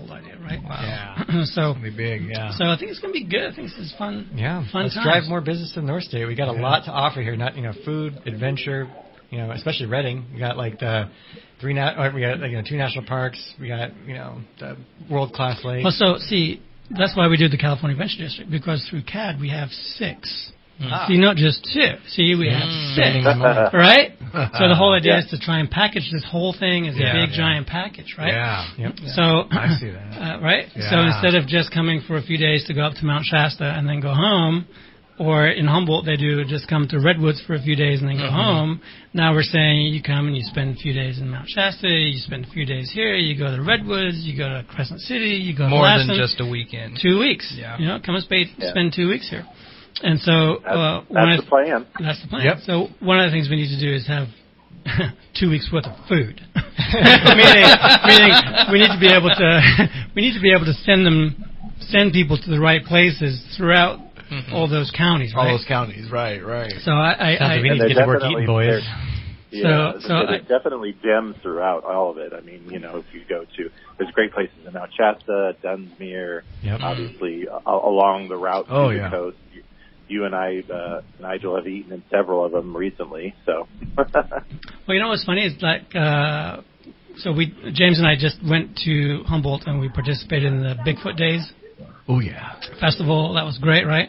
right? Wow. Yeah. so Pretty big, yeah. So I think it's going to be good. I think this is fun. Yeah, fun let's times. drive more business to the North State. We got a Yeah. lot to offer here. Not you know, food, adventure. You know, especially Redding. We got like the three. Na- or we got like, you know two national parks. We got you know the world class lake. Well, so see, that's why we do the California Adventure District, because through C A D we have six. Ah. See, not just two. See, we have Mm. six, Mm. right? So the whole idea Yeah. is to try and package this whole thing as Yeah. a big Yeah. giant package, right? Yeah. Yep. So I see that. uh, right. So Yeah. instead of just coming for a few days to go up to Mount Shasta and then go home, or in Humboldt they do just come to Redwoods for a few days and then go Mm-hmm. home. Now we're saying you come and you spend a few days in Mount Shasta, you spend a few days here, you go to Redwoods, you go to Crescent City, you go More to than Lassen. just a weekend. Two weeks. Yeah. You know, come and spend, Yeah. spend two weeks here. And so That's, uh, one that's of the plan. that's the plan. Yep. So one of the things we need to do is have two weeks worth of food. meaning, meaning we need to be able to we need to be able to send them send people to the right places throughout Mhm. all those counties, right? All those counties, right, right. so I, I, Sounds I like we need And to they're get to work definitely- eating, boys. they're- Yeah, So- so there's I- definitely gems throughout all of it. I mean, you know, if you go to, there's great places in Mount Shasta, Dunsmuir, Yep. obviously uh, along the route to Oh, the yeah. coast. You, you and I, uh, Nigel, have eaten in several of them recently. So, Well, you know what's funny is like, uh, so we James and I just went to Humboldt and we participated in the Bigfoot Days Oh, yeah. festival. That was great, right?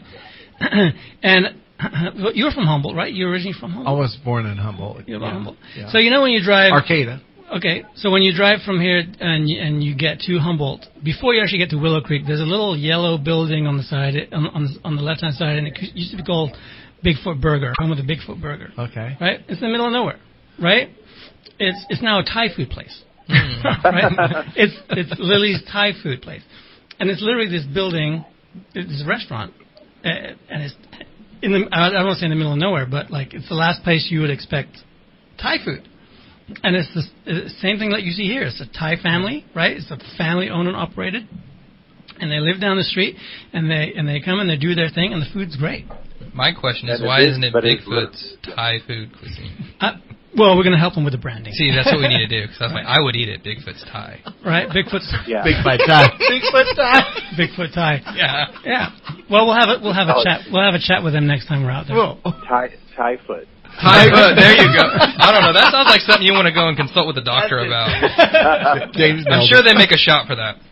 and you were from Humboldt, right? You're originally from I Humboldt. was born in Humboldt. You're from Yeah. Humboldt. Yeah. So you know when you drive. Arcata. Okay, so when you drive from here and you, and you get to Humboldt, before you actually get to Willow Creek, there's a little yellow building on the side, on, on, on the left-hand side, and it used to be called Bigfoot Burger, home of the Bigfoot Burger. Okay. Right? It's in the middle of nowhere, right? It's it's now a Thai food place. right? It's it's Lily's Thai food place, and it's literally this building, it's a restaurant, uh, and it's in the I don't want to say in the middle of nowhere, but like it's the last place you would expect Thai food. And it's the uh, same thing that you see here. It's a Thai family, right? It's a family owned and operated, and they live down the street, and they and they come and they do their thing, and the food's great. My question is, And it why is, isn't it but it's- Bigfoot's Thai food cuisine? Uh, well, we're going to help them with the branding. See, that's what we need to do. Because I was like, I would eat it. Bigfoot's Thai. Right? Bigfoot's yeah. Big fight time. Bigfoot time. Bigfoot Thai. Yeah. Yeah. Well, we'll have a we'll have a Oh. chat. We'll have a chat with them next time we're out there. Thai, Thai foot. Thai food. There you go. I don't know. That sounds like something you want to go and consult with the doctor about. James I'm nailed sure it. they make a shot for that.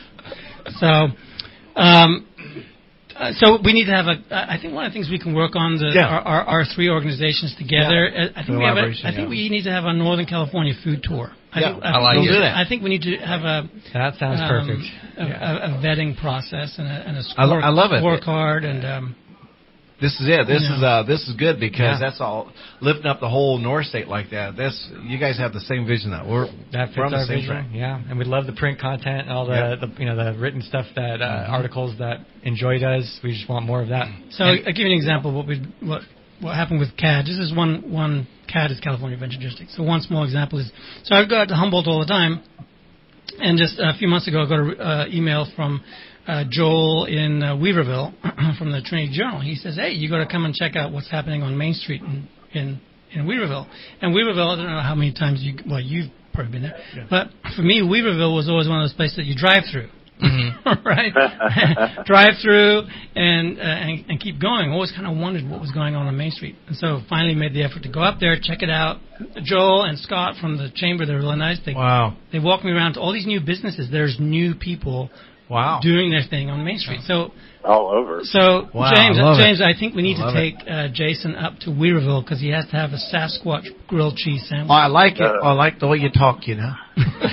So, um, uh, so we need to have a. I think one of the things we can work on the Yeah. our, our, our three organizations together. uh, I think we have a. Collaboration, I think yeah. we need to have a Northern California food tour. I Yeah, think, I think like we it. need- Do that. I think we need to have a. That sounds um, perfect. A, a, a vetting process and a, and a I lo- score, I love it. scorecard and um, This is it. This Yeah. is uh, this is good because Yeah. that's all lifting up the whole North State like that. This you guys have the same vision that we're That fits we're on the our same vision. track. Yeah, and we love the print content and all the, Yeah. the you know the written stuff that uh, Mhm. articles that Enjoy does. We just want more of that. So I'll give you an example of what we what what happened with C A D. This is one one C A D is California Adventure District. So one small example is so I go out to Humboldt all the time, and just a few months ago I got an uh, email from uh, Joel in uh, Weaverville from the Trinity Journal. He says, "Hey, you got to come and check out what's happening on Main Street in in, in Weaverville." And Weaverville, I don't know how many times you well you've probably been there, Yeah. but for me, Weaverville was always one of those places that you drive through. Mm-hmm. right? Drive through and, uh, and and keep going. Always kind of wondered what was going on on Main Street, and so finally made the effort to go up there, check it out. Joel and Scott from the chamber, they're really nice. They Wow. they walked me around to all these new businesses. There's new people Wow. doing their thing on Main Street. So All over. so Wow, James, I love it. James, I think we need I to love take uh, Jason up to Weaverville because he has to have a Sasquatch grilled cheese sandwich. Oh, I like it. I like the way you talk. You know.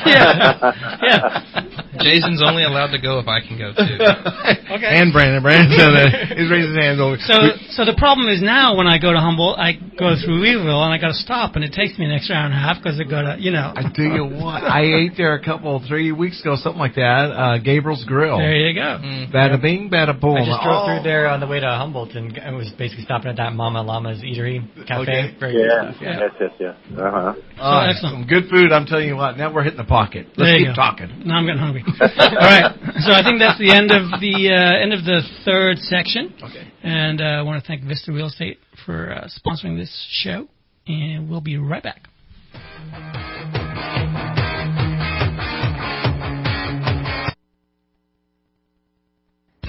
yeah, yeah. Jason's only allowed to go if I can go too. Okay. And Brandon, Brandon, so that- he's raising his hands over. So, so the problem is now when I go to Humboldt, I go through Weaverville and I got to stop, and it takes me an extra hour and a half because I go to, you know. I tell you what, I ate there a couple, three weeks ago, something like that. Uh, Gabriel's Grill. There you go. Mm. Bada bing, bada boom. I just drove Oh. through there on the way to Humboldt and I was basically stopping at that Mama Llama's Eatery Cafe. Okay. Very good Yeah. stuff. Yeah. Yes, yes, yes. Uh-huh. Oh, excellent. some good food. I'm telling you what. Now we're hitting the pocket. Let's There you keep go. talking. Now I'm getting hungry. All right. So I think that's the end of the uh, end of the third section. Okay. And uh, I want to thank Vista Real Estate for uh, sponsoring this show, and we'll be right back.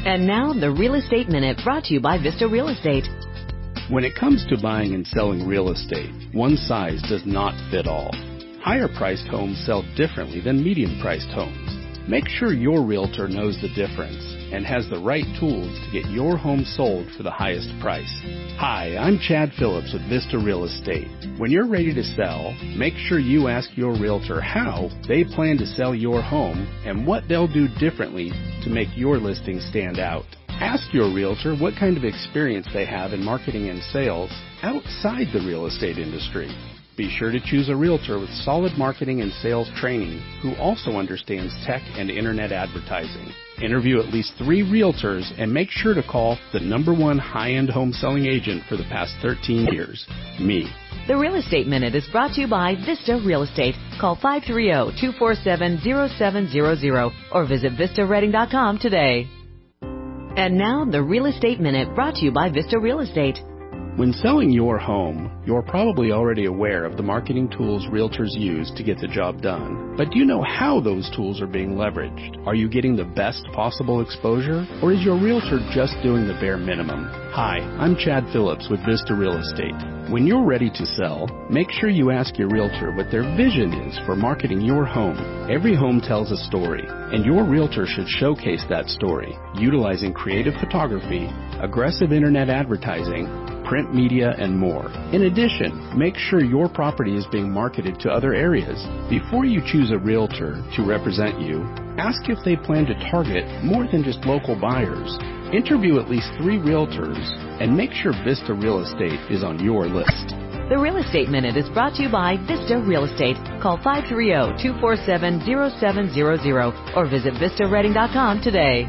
And now, the Real Estate Minute, brought to you by Vista Real Estate. When it comes to buying and selling real estate, one size does not fit all. Higher-priced homes sell differently than medium-priced homes. Make sure your realtor knows the difference and has the right tools to get your home sold for the highest price. Hi, I'm Chad Phillips with Vista Real Estate. When you're ready to sell, make sure you ask your realtor how they plan to sell your home and what they'll do differently to make your listing stand out. Ask your realtor what kind of experience they have in marketing and sales outside the real estate industry. Be sure to choose a realtor with solid marketing and sales training who also understands tech and internet advertising. Interview at least three realtors and make sure to call the number one high-end home selling agent for the past thirteen years, me. The Real Estate Minute is brought to you by Vista Real Estate. Call five three zero, two four seven, zero seven zero zero or visit vista reading dot com today. And now, the Real Estate Minute, brought to you by Vista Real Estate. When selling your home, you're probably already aware of the marketing tools realtors use to get the job done. But do you know how those tools are being leveraged? Are you getting the best possible exposure? Or is your realtor just doing the bare minimum? Hi, I'm Chad Phillips with Vista Real Estate. When you're ready to sell, make sure you ask your realtor what their vision is for marketing your home. Every home tells a story, and your realtor should showcase that story, utilizing creative photography, aggressive internet advertising, print media, and more. In addition, make sure your property is being marketed to other areas. Before you choose a realtor to represent you, ask if they plan to target more than just local buyers. Interview at least three realtors and make sure Vista Real Estate is on your list. The Real Estate Minute is brought to you by Vista Real Estate. Call five three zero, two four seven, zero seven zero zero or visit vista reading dot com today.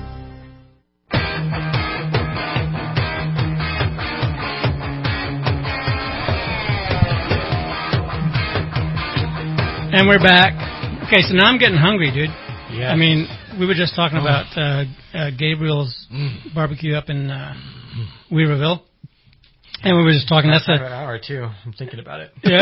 And we're back. Okay, so now I'm getting hungry, dude. Yeah. I mean, we were just talking about uh, uh, Gabriel's mm. barbecue up in uh, Weaverville. And we were just talking. That's, that's a, an hour, too. I'm thinking about it. Yeah.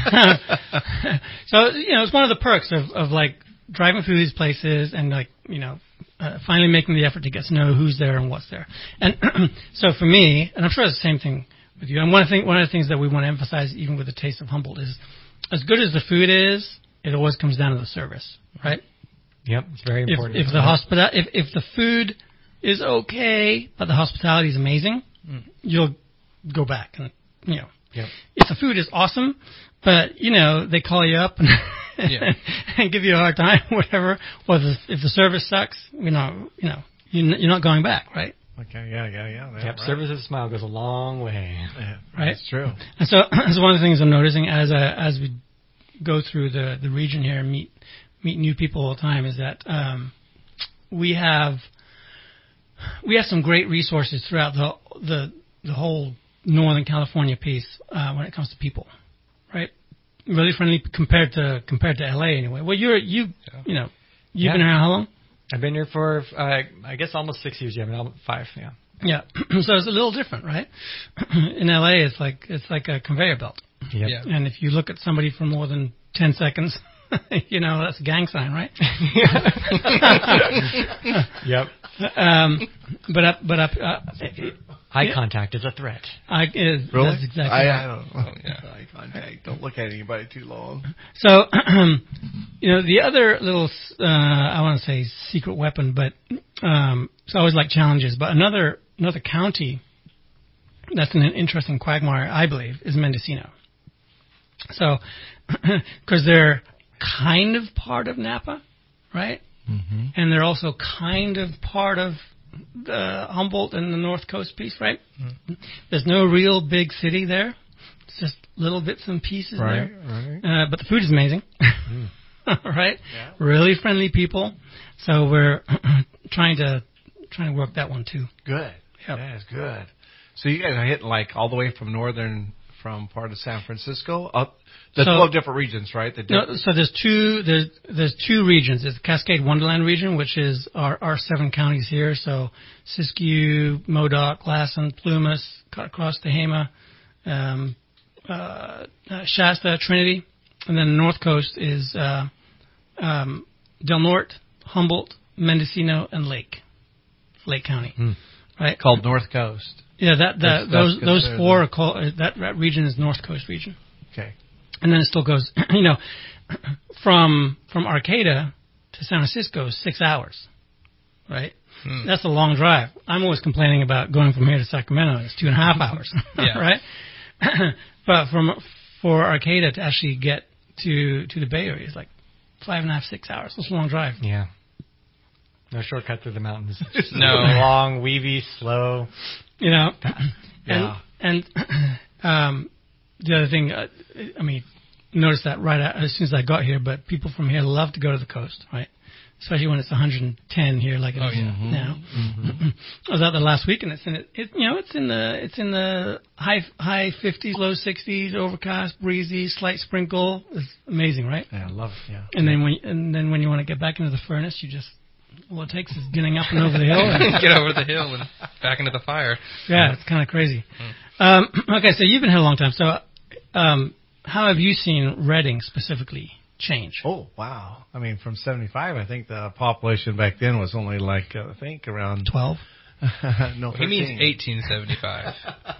So, you know, it's one of the perks of, of, like, driving through these places and, like, you know, uh, finally making the effort to get to know who's there and what's there. And so for me, and I'm sure it's the same thing with you, and one of, the, one of the things that we want to emphasize even with the Taste of Humboldt is as good as the food is, it always comes down to the service, right? Yep, it's very important. If, if the hospita- if, if the food is okay, but the hospitality is amazing, mm. you'll go back and, you know. Yep. If the food is awesome, but, you know, they call you up and, yeah. and give you a hard time, whatever, or the, if the service sucks, you know, you know, you're not going back, right? Okay, yeah, yeah, yeah. Yep, right. Service with a smile goes a long way. Yeah, right? That's true. And so that's one of the things I'm noticing as uh, as we go through the, the region here and meet meet new people all the time is that um, we have we have some great resources throughout the the the whole Northern California piece uh, when it comes to people, right? Really friendly compared to compared to L A anyway. Well, you're you yeah. you know you've yeah. been here how long? I've been here for, uh, I guess, almost six years. Yeah, I mean, five. Yeah. Yeah. So it's a little different, right? In L A, it's like it's like a conveyor belt. Yep. Yeah. And if you look at somebody for more than ten seconds, you know that's a gang sign, right? Yep. Um, but up, but up. Uh, Eye yeah. contact is a threat. I is really? That's exactly. I, right. I don't know. Oh, yeah. Eye contact. Don't look at anybody too long. So, you know, the other little, uh, I want to say secret weapon, but um, it's always like challenges. But another another county that's in an interesting quagmire, I believe, is Mendocino. So, because they're kind of part of Napa, right? Mm-hmm. And they're also kind of part of the Humboldt and the North Coast piece, right? Mm-hmm. There's no real big city there. It's just little bits and pieces right, there. Right. Uh, but the food is amazing, mm. right? Yeah. Really friendly people. So we're trying to trying to work that one too. Good. Yep. That is good. So you guys are hitting like all the way from northern, from part of San Francisco up. The so, twelve different regions, right? The no, so there's two there's there's two regions. There's the Cascade Wonderland region, which is our, our seven counties here. So Siskiyou, Modoc, Lassen, Plumas, cut across Tehama, um, uh, uh, Shasta, Trinity, and then the North Coast is uh, um, Del Norte, Humboldt, Mendocino, and Lake. Lake County, Hmm. right? Called North Coast. Yeah, that, that That's- those that's those considered four the- are called, uh, that, that region is North Coast region, Okay. and then it still goes. You know, from from Arcata to San Francisco is six hours, right? Hmm. That's a long drive. I'm always complaining about going from here to Sacramento. It's two and a half hours, Yeah. right? But from for Arcata to actually get to to the Bay Area is like five and a half, six hours. It's a long drive. Yeah. No shortcut through the mountains. No. Long, weavy, slow. You know, Yeah. and and um, the other thing, uh, I mean, notice that right at, as soon as I got here, but people from here love to go to the coast, right? Especially when it's one hundred ten here, like it Oh, is yeah. now. I was out there last week, and it's in it, it. You know, it's in the it's in the high high fifties, low sixties, overcast, breezy, slight sprinkle. It's amazing, right? Yeah, I love it. Yeah. And then when and then when you want to get back into the furnace, you just all it takes is getting up and over the hill. And, Get over the hill and back into the fire. yeah, it's kind of crazy. Um, okay, so you've been here a long time. So, um, how have you seen Redding specifically change? Oh wow! I mean, from seventy-five, I think the population back then was only like uh, I think around Twelve. no, He means thirteen. eighteen seventy-five.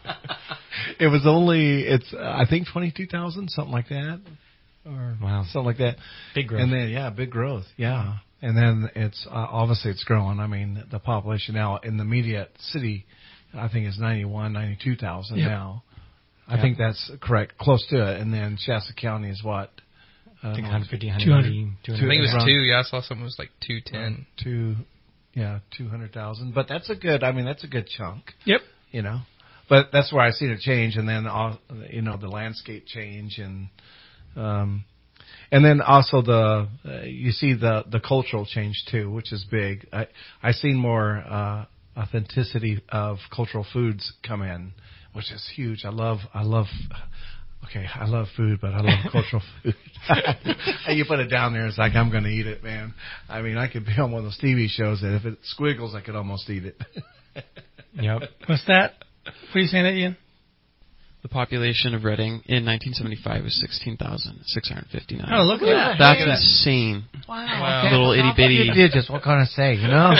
It was only it's uh, I think twenty-two thousand, something like that, or Wow. something like that. Big growth. And then yeah, big growth. Yeah, and then it's uh, obviously it's growing. I mean, the population now in the immediate city, I think is ninety-one, ninety-two thousand Yep. now. I Yep. think that's correct, close to it. And then Shasta County is what? I think Uh, one fifty, two hundred. one I think it was Around- two. Yeah, I saw something was like two ten. two, yeah, two hundred thousand. But that's a good. I mean, that's a good chunk. Yep. You know, but that's where I seen it change, and then all, you know the landscape change, and um, and then also the uh, you see the the cultural change too, which is big. I I seen more uh, authenticity of cultural foods come in, which is huge. I love I love. Okay, I love food, but I love cultural food. You put it down there, it's like I'm going to eat it, man. I mean, I could be on one of those T V shows that if it squiggles, I could almost eat it. Yep. What's that? What are you saying, that, Ian? The population of Reading in nineteen seventy-five was sixteen thousand six hundred fifty-nine. Oh, look at that. That's insane. Wow. Okay. Little itty bitty. You did just what can I say, you know?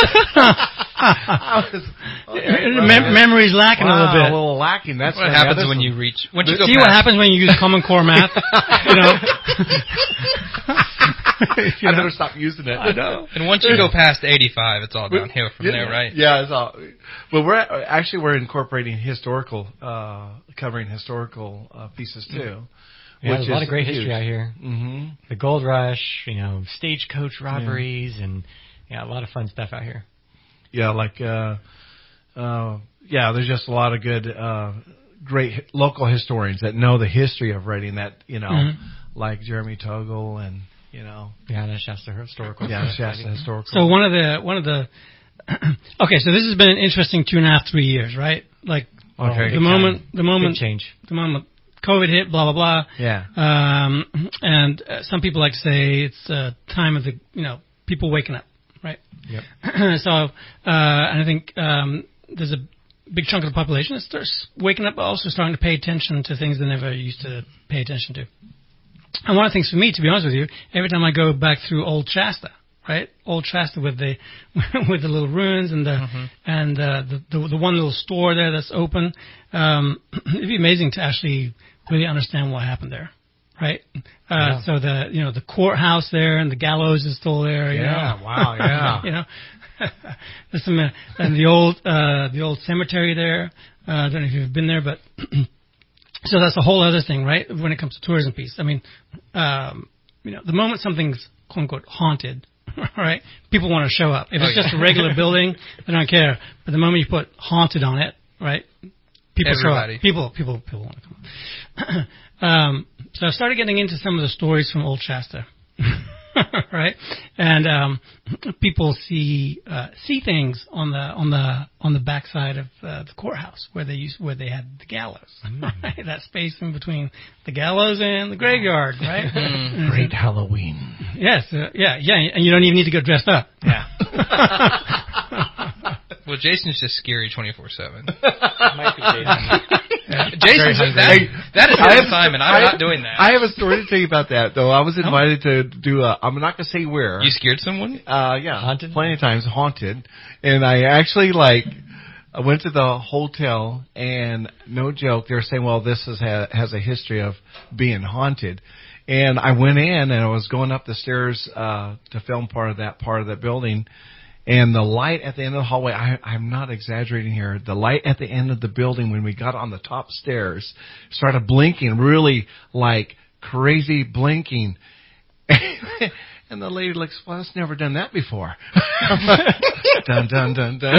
I was, okay, well, Mem- memory's lacking wow, a little bit. A little lacking. That's What yeah, happens there's when some- you reach? Once you go See what past, happens when you use Common Core math? You know? I better stop using it. I know. And once you go past eighty-five, it's all downhill from Yeah. there, right? Yeah, it's all. But we're actually we're incorporating historical, uh, covering historical uh, pieces too. Yeah, there's a lot of great history out here. Mm-hmm. The Gold Rush, you know, stagecoach robberies, and yeah, a lot of fun stuff out here. Yeah, like uh, uh, yeah, there's just a lot of good, uh, great hi- local historians that know the history of Reading. That you know, Mhm. like Jeremy Toggle and you know, Yeah, that's Shasta Historical. yeah, Society. Shasta historical. So one of the one of the okay, so this has been an interesting two and a half, three years, right? Like Okay. the moment, the Big moment, change. the moment COVID hit, blah blah blah. yeah, Um, and uh, some people like to say it's uh, time of the, you know, people waking up, right? Yep. so, uh, and I think um, there's a big chunk of the population that starts waking up, but also starting to pay attention to things they never used to pay attention to. And one of the things for me, to be honest with you, every time I go back through Old Shasta, right? Old Shasta with the with the little ruins and the Mhm. and uh, the, the the one little store there that's open. Um, it'd be amazing to actually really understand what happened there, right? Uh, Yeah. So the you know the courthouse there and the gallows is still there. You Yeah, know? wow, yeah. you know, there's some uh, and the old uh, the old cemetery there. Uh, I don't know if you've been there, but. So that's a whole other thing, right? When it comes to tourism piece. I mean, um, you know, the moment something's quote unquote haunted, right? People want to show up. If it's Oh, yeah. just a regular building, they don't care. But the moment you put haunted on it, right? People Everybody. show up. People, people, people want to come. um, so I started getting into some of the stories from Old Shasta, right? And um, people see uh, see things on the on the on the backside of uh, the courthouse where they used where they had the gallows, right? That space in between the gallows and the graveyard, right? Mm. Great Halloween. Yes, uh, yeah, yeah, and you don't even need to go dressed up. Yeah. Well, Jason's just scary twenty-four seven. Might be Jason. Jason's that, that is his assignment. I'm I, not doing that. I have a story to tell you about that, though. I was invited to do a, I'm not going to say where. You scared someone? Uh, yeah. Haunted? Plenty of times, haunted. And I actually, like, I went to the hotel, and no joke, they were saying, well, this is, ha, has a history of being haunted. And I went in, and I was going up the stairs uh, to film part of that part of that building. And the light at the end of the hallway, I, I'm not exaggerating here, the light at the end of the building when we got on the top stairs started blinking, really like crazy blinking. And the lady looks, well, I've never done that before. Dun, dun, dun, dun.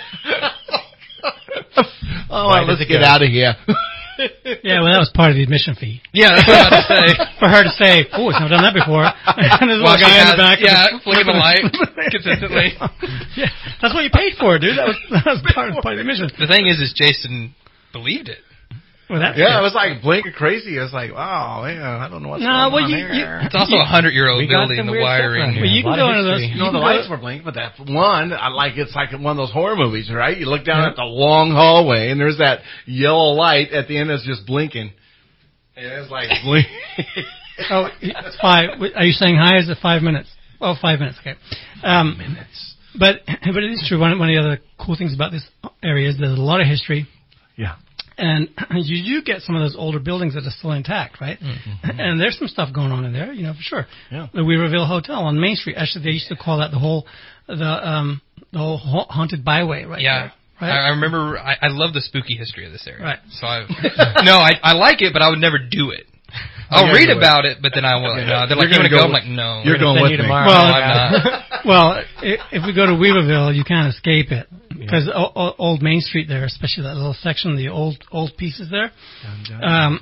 Oh, well, let's get out of here. Yeah, well, that was part of the admission fee. Yeah, that's what I was about to say. For her to say, oh, it's never done that before. And there's a Well, little guy she in has- the back. yeah, with the- flicking the light consistently. Yeah, that's what you paid for, dude. That was, that was part, part of the admission. The thing is, is Jason believed it. Well, that's Yeah, good. it was like blinking crazy. I was like, wow, man, I don't know what's No, going well, on you- here. you- It's also a hundred-year-old We got building. some The weird stuff wiring. around here. Well, you A can lot go of into those. history. You know, the can go- lights were blinking, but that one, I like, it's like one of those horror movies, right? You look down at the long hallway, and there's that yellow light at the end that's just blinking. And it's like blinking. Oh, it's five. Are you saying high? Is it five minutes? Oh, five minutes. Okay. Um, minutes. But but it is true. One one of the other cool things about this area is there's a lot of history, Yeah. and you do get some of those older buildings that are still intact, right? Mm-hmm. And there's some stuff going on in there, you know, for sure. Yeah. The Weaverville Hotel on Main Street. Actually, they used to call that the whole the um the whole ha- haunted byway, right? Yeah. There, right? I, I remember, I, I love the spooky history of this area. Right. So I, no, I, I like it, but I would never do it. I'll gotta read do it. about it, but then I will. No, they're like, You're you want to gonna go? go I'm with- like, no. You're We're gonna going send with you me. tomorrow. Well, No, I'm not. Well, i- if we go to Weaverville, you can't escape it because o- o- old Main Street there, especially that little section, the old old pieces there. Um,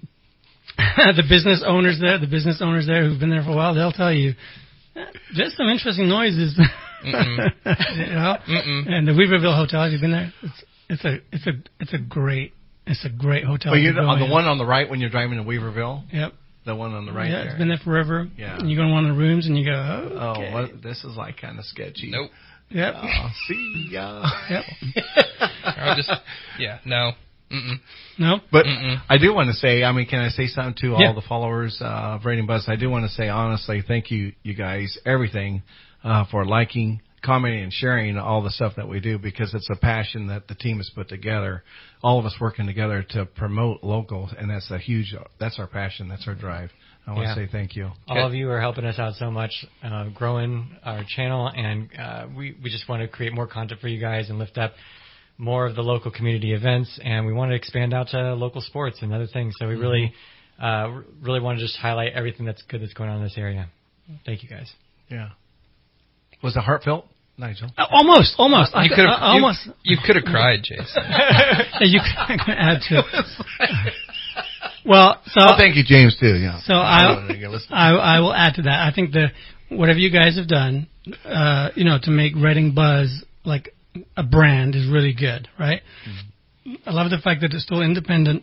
the business owners there, the business owners there who've been there for a while, they'll tell you eh, there's some interesting noises. Mm-mm. You know, Mm-mm. and the Weaverville Hotel. Have you been there? It's it's a it's a it's a great it's a great hotel. Well, you to go on the in. one on the right when you're driving to Weaverville, Yep. the one on the right Yeah, there. it's been there forever. Yeah. And you go in one of the rooms and you go, oh, Oh, okay. what, this is like kind of sketchy. Nope. Yep. Oh, see ya. Yep. I'll just, yeah, no. Mm-mm. No. But Mm-mm. I do want to say, I mean, can I say something to all Yeah. the followers uh, of Rating Buzz? I do want to say, honestly, thank you, you guys, everything, uh, for liking, commenting, and sharing all the stuff that we do, because it's a passion that the team has put together, all of us working together to promote local, and that's a huge, that's our passion, that's our drive. I want Yeah. to say thank you. All of you are helping us out so much, uh, growing our channel, and uh, we, we just want to create more content for you guys and lift up more of the local community events, and we want to expand out to local sports and other things. So we Mm-hmm. really, uh, really want to just highlight everything that's good that's going on in this area. Thank you, guys. Yeah. Was it heartfelt, Nigel? Uh, Almost, almost. I You could could uh, have, almost. you, you could have cried, Jason. Yeah, you can add to it. Well, so Oh, thank you, James, too. Yeah. so I, Oh, you're listening. I I will add to that. I think the whatever you guys have done, uh, you know, to make Reading Buzz like a brand is really good, right? Mm-hmm. I love the fact that it's still independent,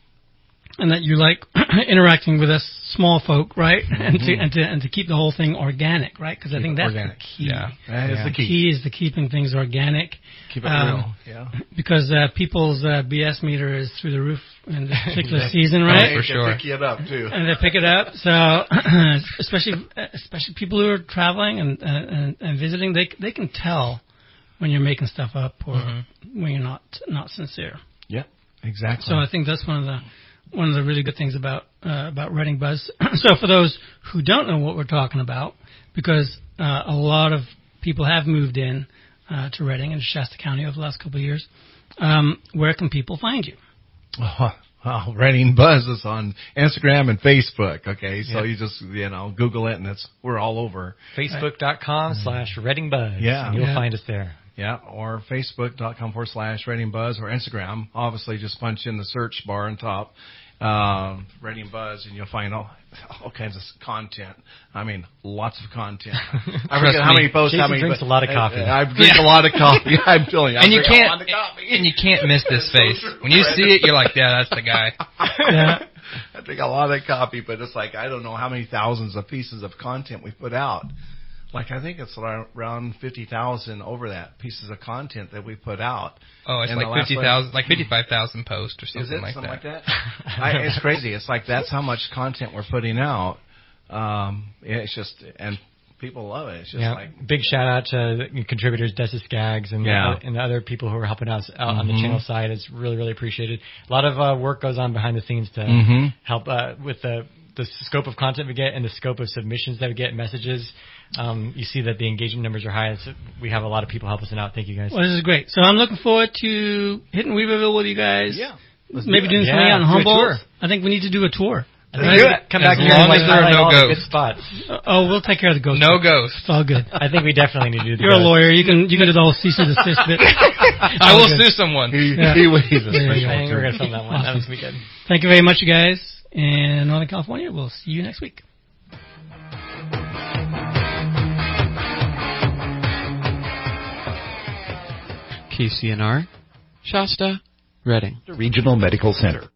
and that you like interacting with us small folk, right? Mm-hmm. And to and to and to keep the whole thing organic, right? Because I think that's organic. the key. Yeah. That is Yeah. the The key. key is to keeping things organic. Keep it Um, real. Yeah. Because uh, people's uh, B S meter is through the roof in this particular season, right? for They sure. pick it up, too. And they pick it up. So, especially especially people who are traveling and and, and visiting, they they can tell when you're making stuff up or Mm-hmm. when you're not not sincere. Yeah, exactly. So I think that's one of the one of the really good things about uh, about Reading Buzz. So for those who don't know what we're talking about, because uh, a lot of people have moved in uh, to Reading and Shasta County over the last couple of years, um, where can people find you? Oh, oh, Reading Buzz is on Instagram and Facebook. Okay, so you just you know Google it, and it's we're all over. Facebook.com slash Reading Buzz. Yeah. And you'll Yeah. find us there. Yeah, or Facebook.com forward slash Reading Buzz, or Instagram. Obviously, just punch in the search bar on top, um, Reading Buzz, and you'll find all all kinds of content. I mean, lots of content. I forget how me, many posts. how Jason many, drinks but a lot of coffee. I, I drink a lot of coffee. I'm telling you. I And you drink a can't, lot of coffee. and you can't miss this So face. true, When you Brandon. see it, you're like, yeah, that's the guy. Yeah. I drink a lot of coffee, but it's like I don't know how many thousands of pieces of content we put out. like I think it's around fifty thousand over that pieces of content that we put out. Oh, it's And the like last fifty thousand, like fifty-five thousand posts or something Is it like something that. like that? I, it's crazy. It's like that's how much content we're putting out. Um, it's just and people love it. It's just yeah. like Big shout out to the contributors, Dessa Skaggs, and Yeah. the, and the other people who are helping us out on the Mhm. channel side. It's really really appreciated. A lot of uh, work goes on behind the scenes to Mhm. help uh, with the the scope of content we get and the scope of submissions that we get, messages. Um, you see that the engagement numbers are high. So we have a lot of people help us out. Thank you guys. Well, this is great. So I'm looking forward to hitting Weaverville with you guys. Yeah. Maybe do doing it. something Yeah, out in do a Humboldt. tour. I think we need to do a tour. Let's do it. Come As back here long and as there are highlight no all the good ghosts. spots. Uh, oh, we'll take care of the ghosts. No ghosts. It's all good. I think we definitely need to do the You're a ghosts. lawyer. You can you can do the whole cease and desist bit. I will sue someone. He, Yeah. he waves a There you special go. I think we're turn. going to film that one. That was good. Thank you very much, you guys. In Northern California, we'll see you next week. K C N R, Shasta, Redding. Regional Medical Center.